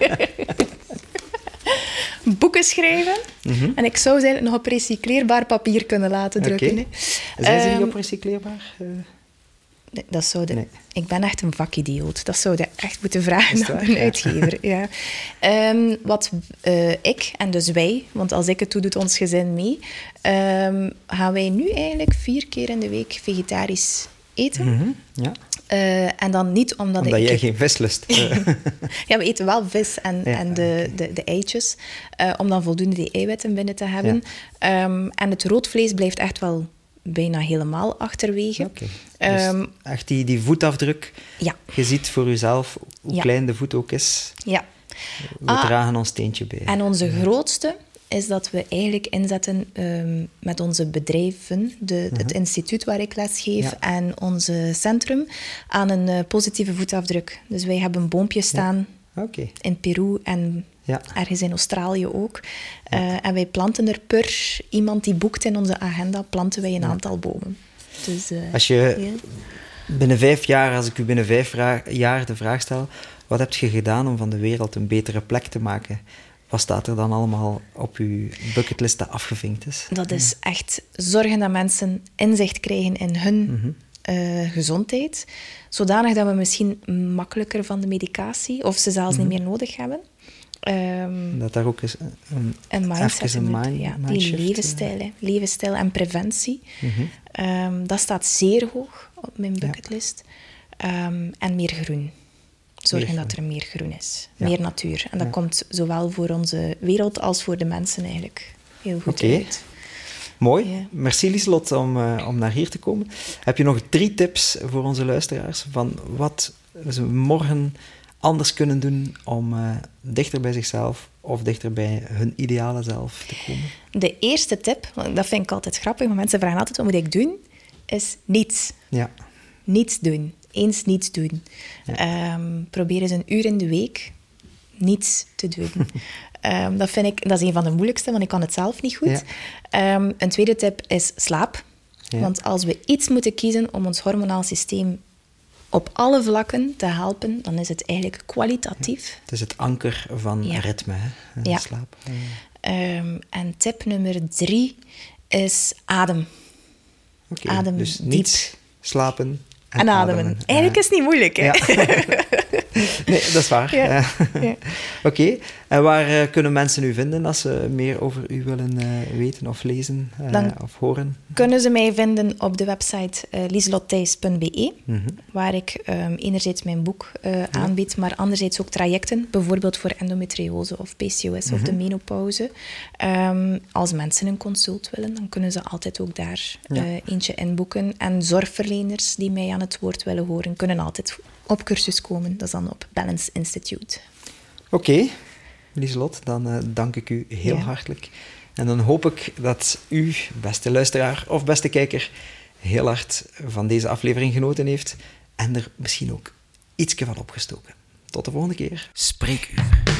Speaker 2: Boeken schrijven.
Speaker 1: Mhm.
Speaker 2: En ik zou ze eigenlijk nog op recycleerbaar papier kunnen laten drukken.
Speaker 1: Oké.
Speaker 2: hè.
Speaker 1: Zijn ze niet
Speaker 2: Ehm,
Speaker 1: op recycleerbaar? Uh,
Speaker 2: Nee, dat zou de,
Speaker 1: Nee.
Speaker 2: Ik ben echt een vakidioot. Dat zou je echt moeten vragen
Speaker 1: Is het
Speaker 2: aan
Speaker 1: waar?
Speaker 2: een
Speaker 1: Ja.
Speaker 2: uitgever. Ja. Ehm, wat uh, ik, en dus wij, want als ik het doe, doet ons gezin mee, um, gaan wij nu eigenlijk vier keer in de week vegetarisch eten.
Speaker 1: mm-hmm. Ja,
Speaker 2: Uh, en dan niet omdat,
Speaker 1: omdat
Speaker 2: ik...
Speaker 1: jij geen vis lust. Uh,
Speaker 2: Ja, we eten wel vis en,
Speaker 1: Ja,
Speaker 2: en de,
Speaker 1: oké.
Speaker 2: de, de eitjes, uh, om dan voldoende die eiwitten binnen te hebben. Um, en het rood vlees blijft echt wel bijna helemaal achterwege.
Speaker 1: Oké. Dus
Speaker 2: Um,
Speaker 1: echt die, die voetafdruk.
Speaker 2: ja,
Speaker 1: Je ziet voor jezelf hoe
Speaker 2: Ja.
Speaker 1: klein de voet ook is.
Speaker 2: ja.
Speaker 1: We
Speaker 2: Ah.
Speaker 1: dragen ons steentje bij.
Speaker 2: En onze grootste is dat we eigenlijk inzetten um, met onze bedrijven, de, het instituut waar ik les geef
Speaker 1: Ja.
Speaker 2: en onze centrum, aan een uh, positieve voetafdruk. Dus wij hebben boompjes staan
Speaker 1: Oké.
Speaker 2: in Peru en
Speaker 1: Ja.
Speaker 2: ergens in Australië ook. Uh, en wij planten er per iemand die boekt in onze agenda, planten wij een
Speaker 1: Ja.
Speaker 2: aantal bomen. Dus, uh,
Speaker 1: Als je
Speaker 2: ja.
Speaker 1: binnen vijf jaar, als ik u binnen vijf vraag- jaar de vraag stel, wat heb je gedaan om van de wereld een betere plek te maken? Wat Wat staat er dan allemaal op uw bucketlist dat afgevinkt is?
Speaker 2: Dat is echt zorgen dat mensen inzicht krijgen in hun mm-hmm. uh, gezondheid, zodanig dat we misschien makkelijker van de medicatie, of ze zelfs mm-hmm. niet meer nodig hebben. Um,
Speaker 1: dat daar ook eens een,
Speaker 2: een mindset,
Speaker 1: een mind,
Speaker 2: ja,
Speaker 1: mind
Speaker 2: die levensstijl, hè. levensstijl en preventie.
Speaker 1: Mm-hmm.
Speaker 2: Um, dat staat zeer hoog op mijn bucketlist. Ja. Um, en meer groen. Zorgen meer dat er meer groen is. Ja. Meer natuur. En dat ja. komt zowel voor onze wereld als voor de mensen eigenlijk heel goed okay. uit.
Speaker 1: Mooi. Ja. Merci Lieselot om, uh, om naar hier te komen. Heb je nog drie tips voor onze luisteraars van wat ze morgen anders kunnen doen om uh, dichter bij zichzelf of dichter bij hun ideale zelf te komen?
Speaker 2: De eerste tip, dat vind ik altijd grappig, maar mensen vragen altijd wat moet ik doen, is niets.
Speaker 1: Ja.
Speaker 2: Niets doen. Eens niets doen. Ja. Um, probeer eens een uur in de week niets te doen. um, dat vind ik, dat is een van de moeilijkste, want ik kan het zelf niet goed. Ja. Um, een tweede tip is slaap. Ja. Want als we iets moeten kiezen om ons hormonaal systeem op alle vlakken te helpen, dan is het eigenlijk kwalitatief.
Speaker 1: Ja. Het is het anker van ja. ritme, hè?
Speaker 2: Ja.
Speaker 1: Slaap.
Speaker 2: Ja. Um, en tip nummer drie is adem.
Speaker 1: Okay,
Speaker 2: adem
Speaker 1: dus
Speaker 2: diep.
Speaker 1: Niets, slapen en,
Speaker 2: en ademen. ademen. Eigenlijk uh, is het niet moeilijk, hè?
Speaker 1: Ja. Nee, dat is waar.
Speaker 2: Ja. Ja.
Speaker 1: Oké, okay. En waar uh, kunnen mensen u vinden als ze meer over u willen uh, weten of lezen uh,
Speaker 2: Dan
Speaker 1: of horen?
Speaker 2: Kunnen ze mij vinden op de website uh, lieselotthijs punt b e,
Speaker 1: mm-hmm.
Speaker 2: waar ik um, enerzijds mijn boek uh, ja. aanbied, maar anderzijds ook trajecten, bijvoorbeeld voor endometriose of P C O S mm-hmm. of de menopauze. Um, als mensen een consult willen, dan kunnen ze altijd ook daar ja. uh, eentje inboeken. En zorgverleners die mij aan het woord willen horen, kunnen altijd op cursus komen. Dat is dan op Balance Institute.
Speaker 1: Oké, okay. Lieselot, dan uh, dank ik u heel ja. hartelijk. En dan hoop ik dat u, beste luisteraar of beste kijker, heel hard van deze aflevering genoten heeft en er misschien ook ietsje van opgestoken. Tot de volgende keer. Spreekuur.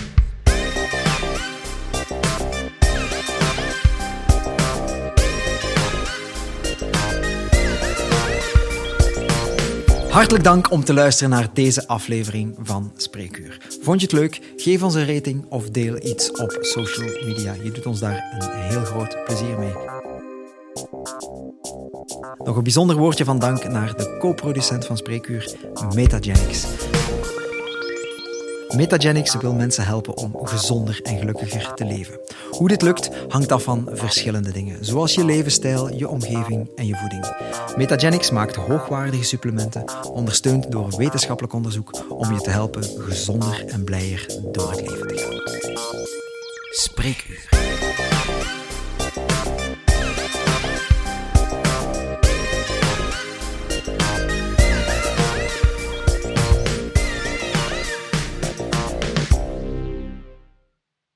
Speaker 1: Hartelijk dank om te luisteren naar deze aflevering van Spreekuur. Vond je het leuk? Geef ons een rating of deel iets op social media. Je doet ons daar een heel groot plezier mee. Nog een bijzonder woordje van dank naar de co-producent van Spreekuur, Metagenics. Metagenics wil mensen helpen om gezonder en gelukkiger te leven. Hoe dit lukt, hangt af van verschillende dingen, zoals je levensstijl, je omgeving en je voeding. Metagenics maakt hoogwaardige supplementen, ondersteund door wetenschappelijk onderzoek, om je te helpen gezonder en blijer door het leven te gaan. Spreekuur.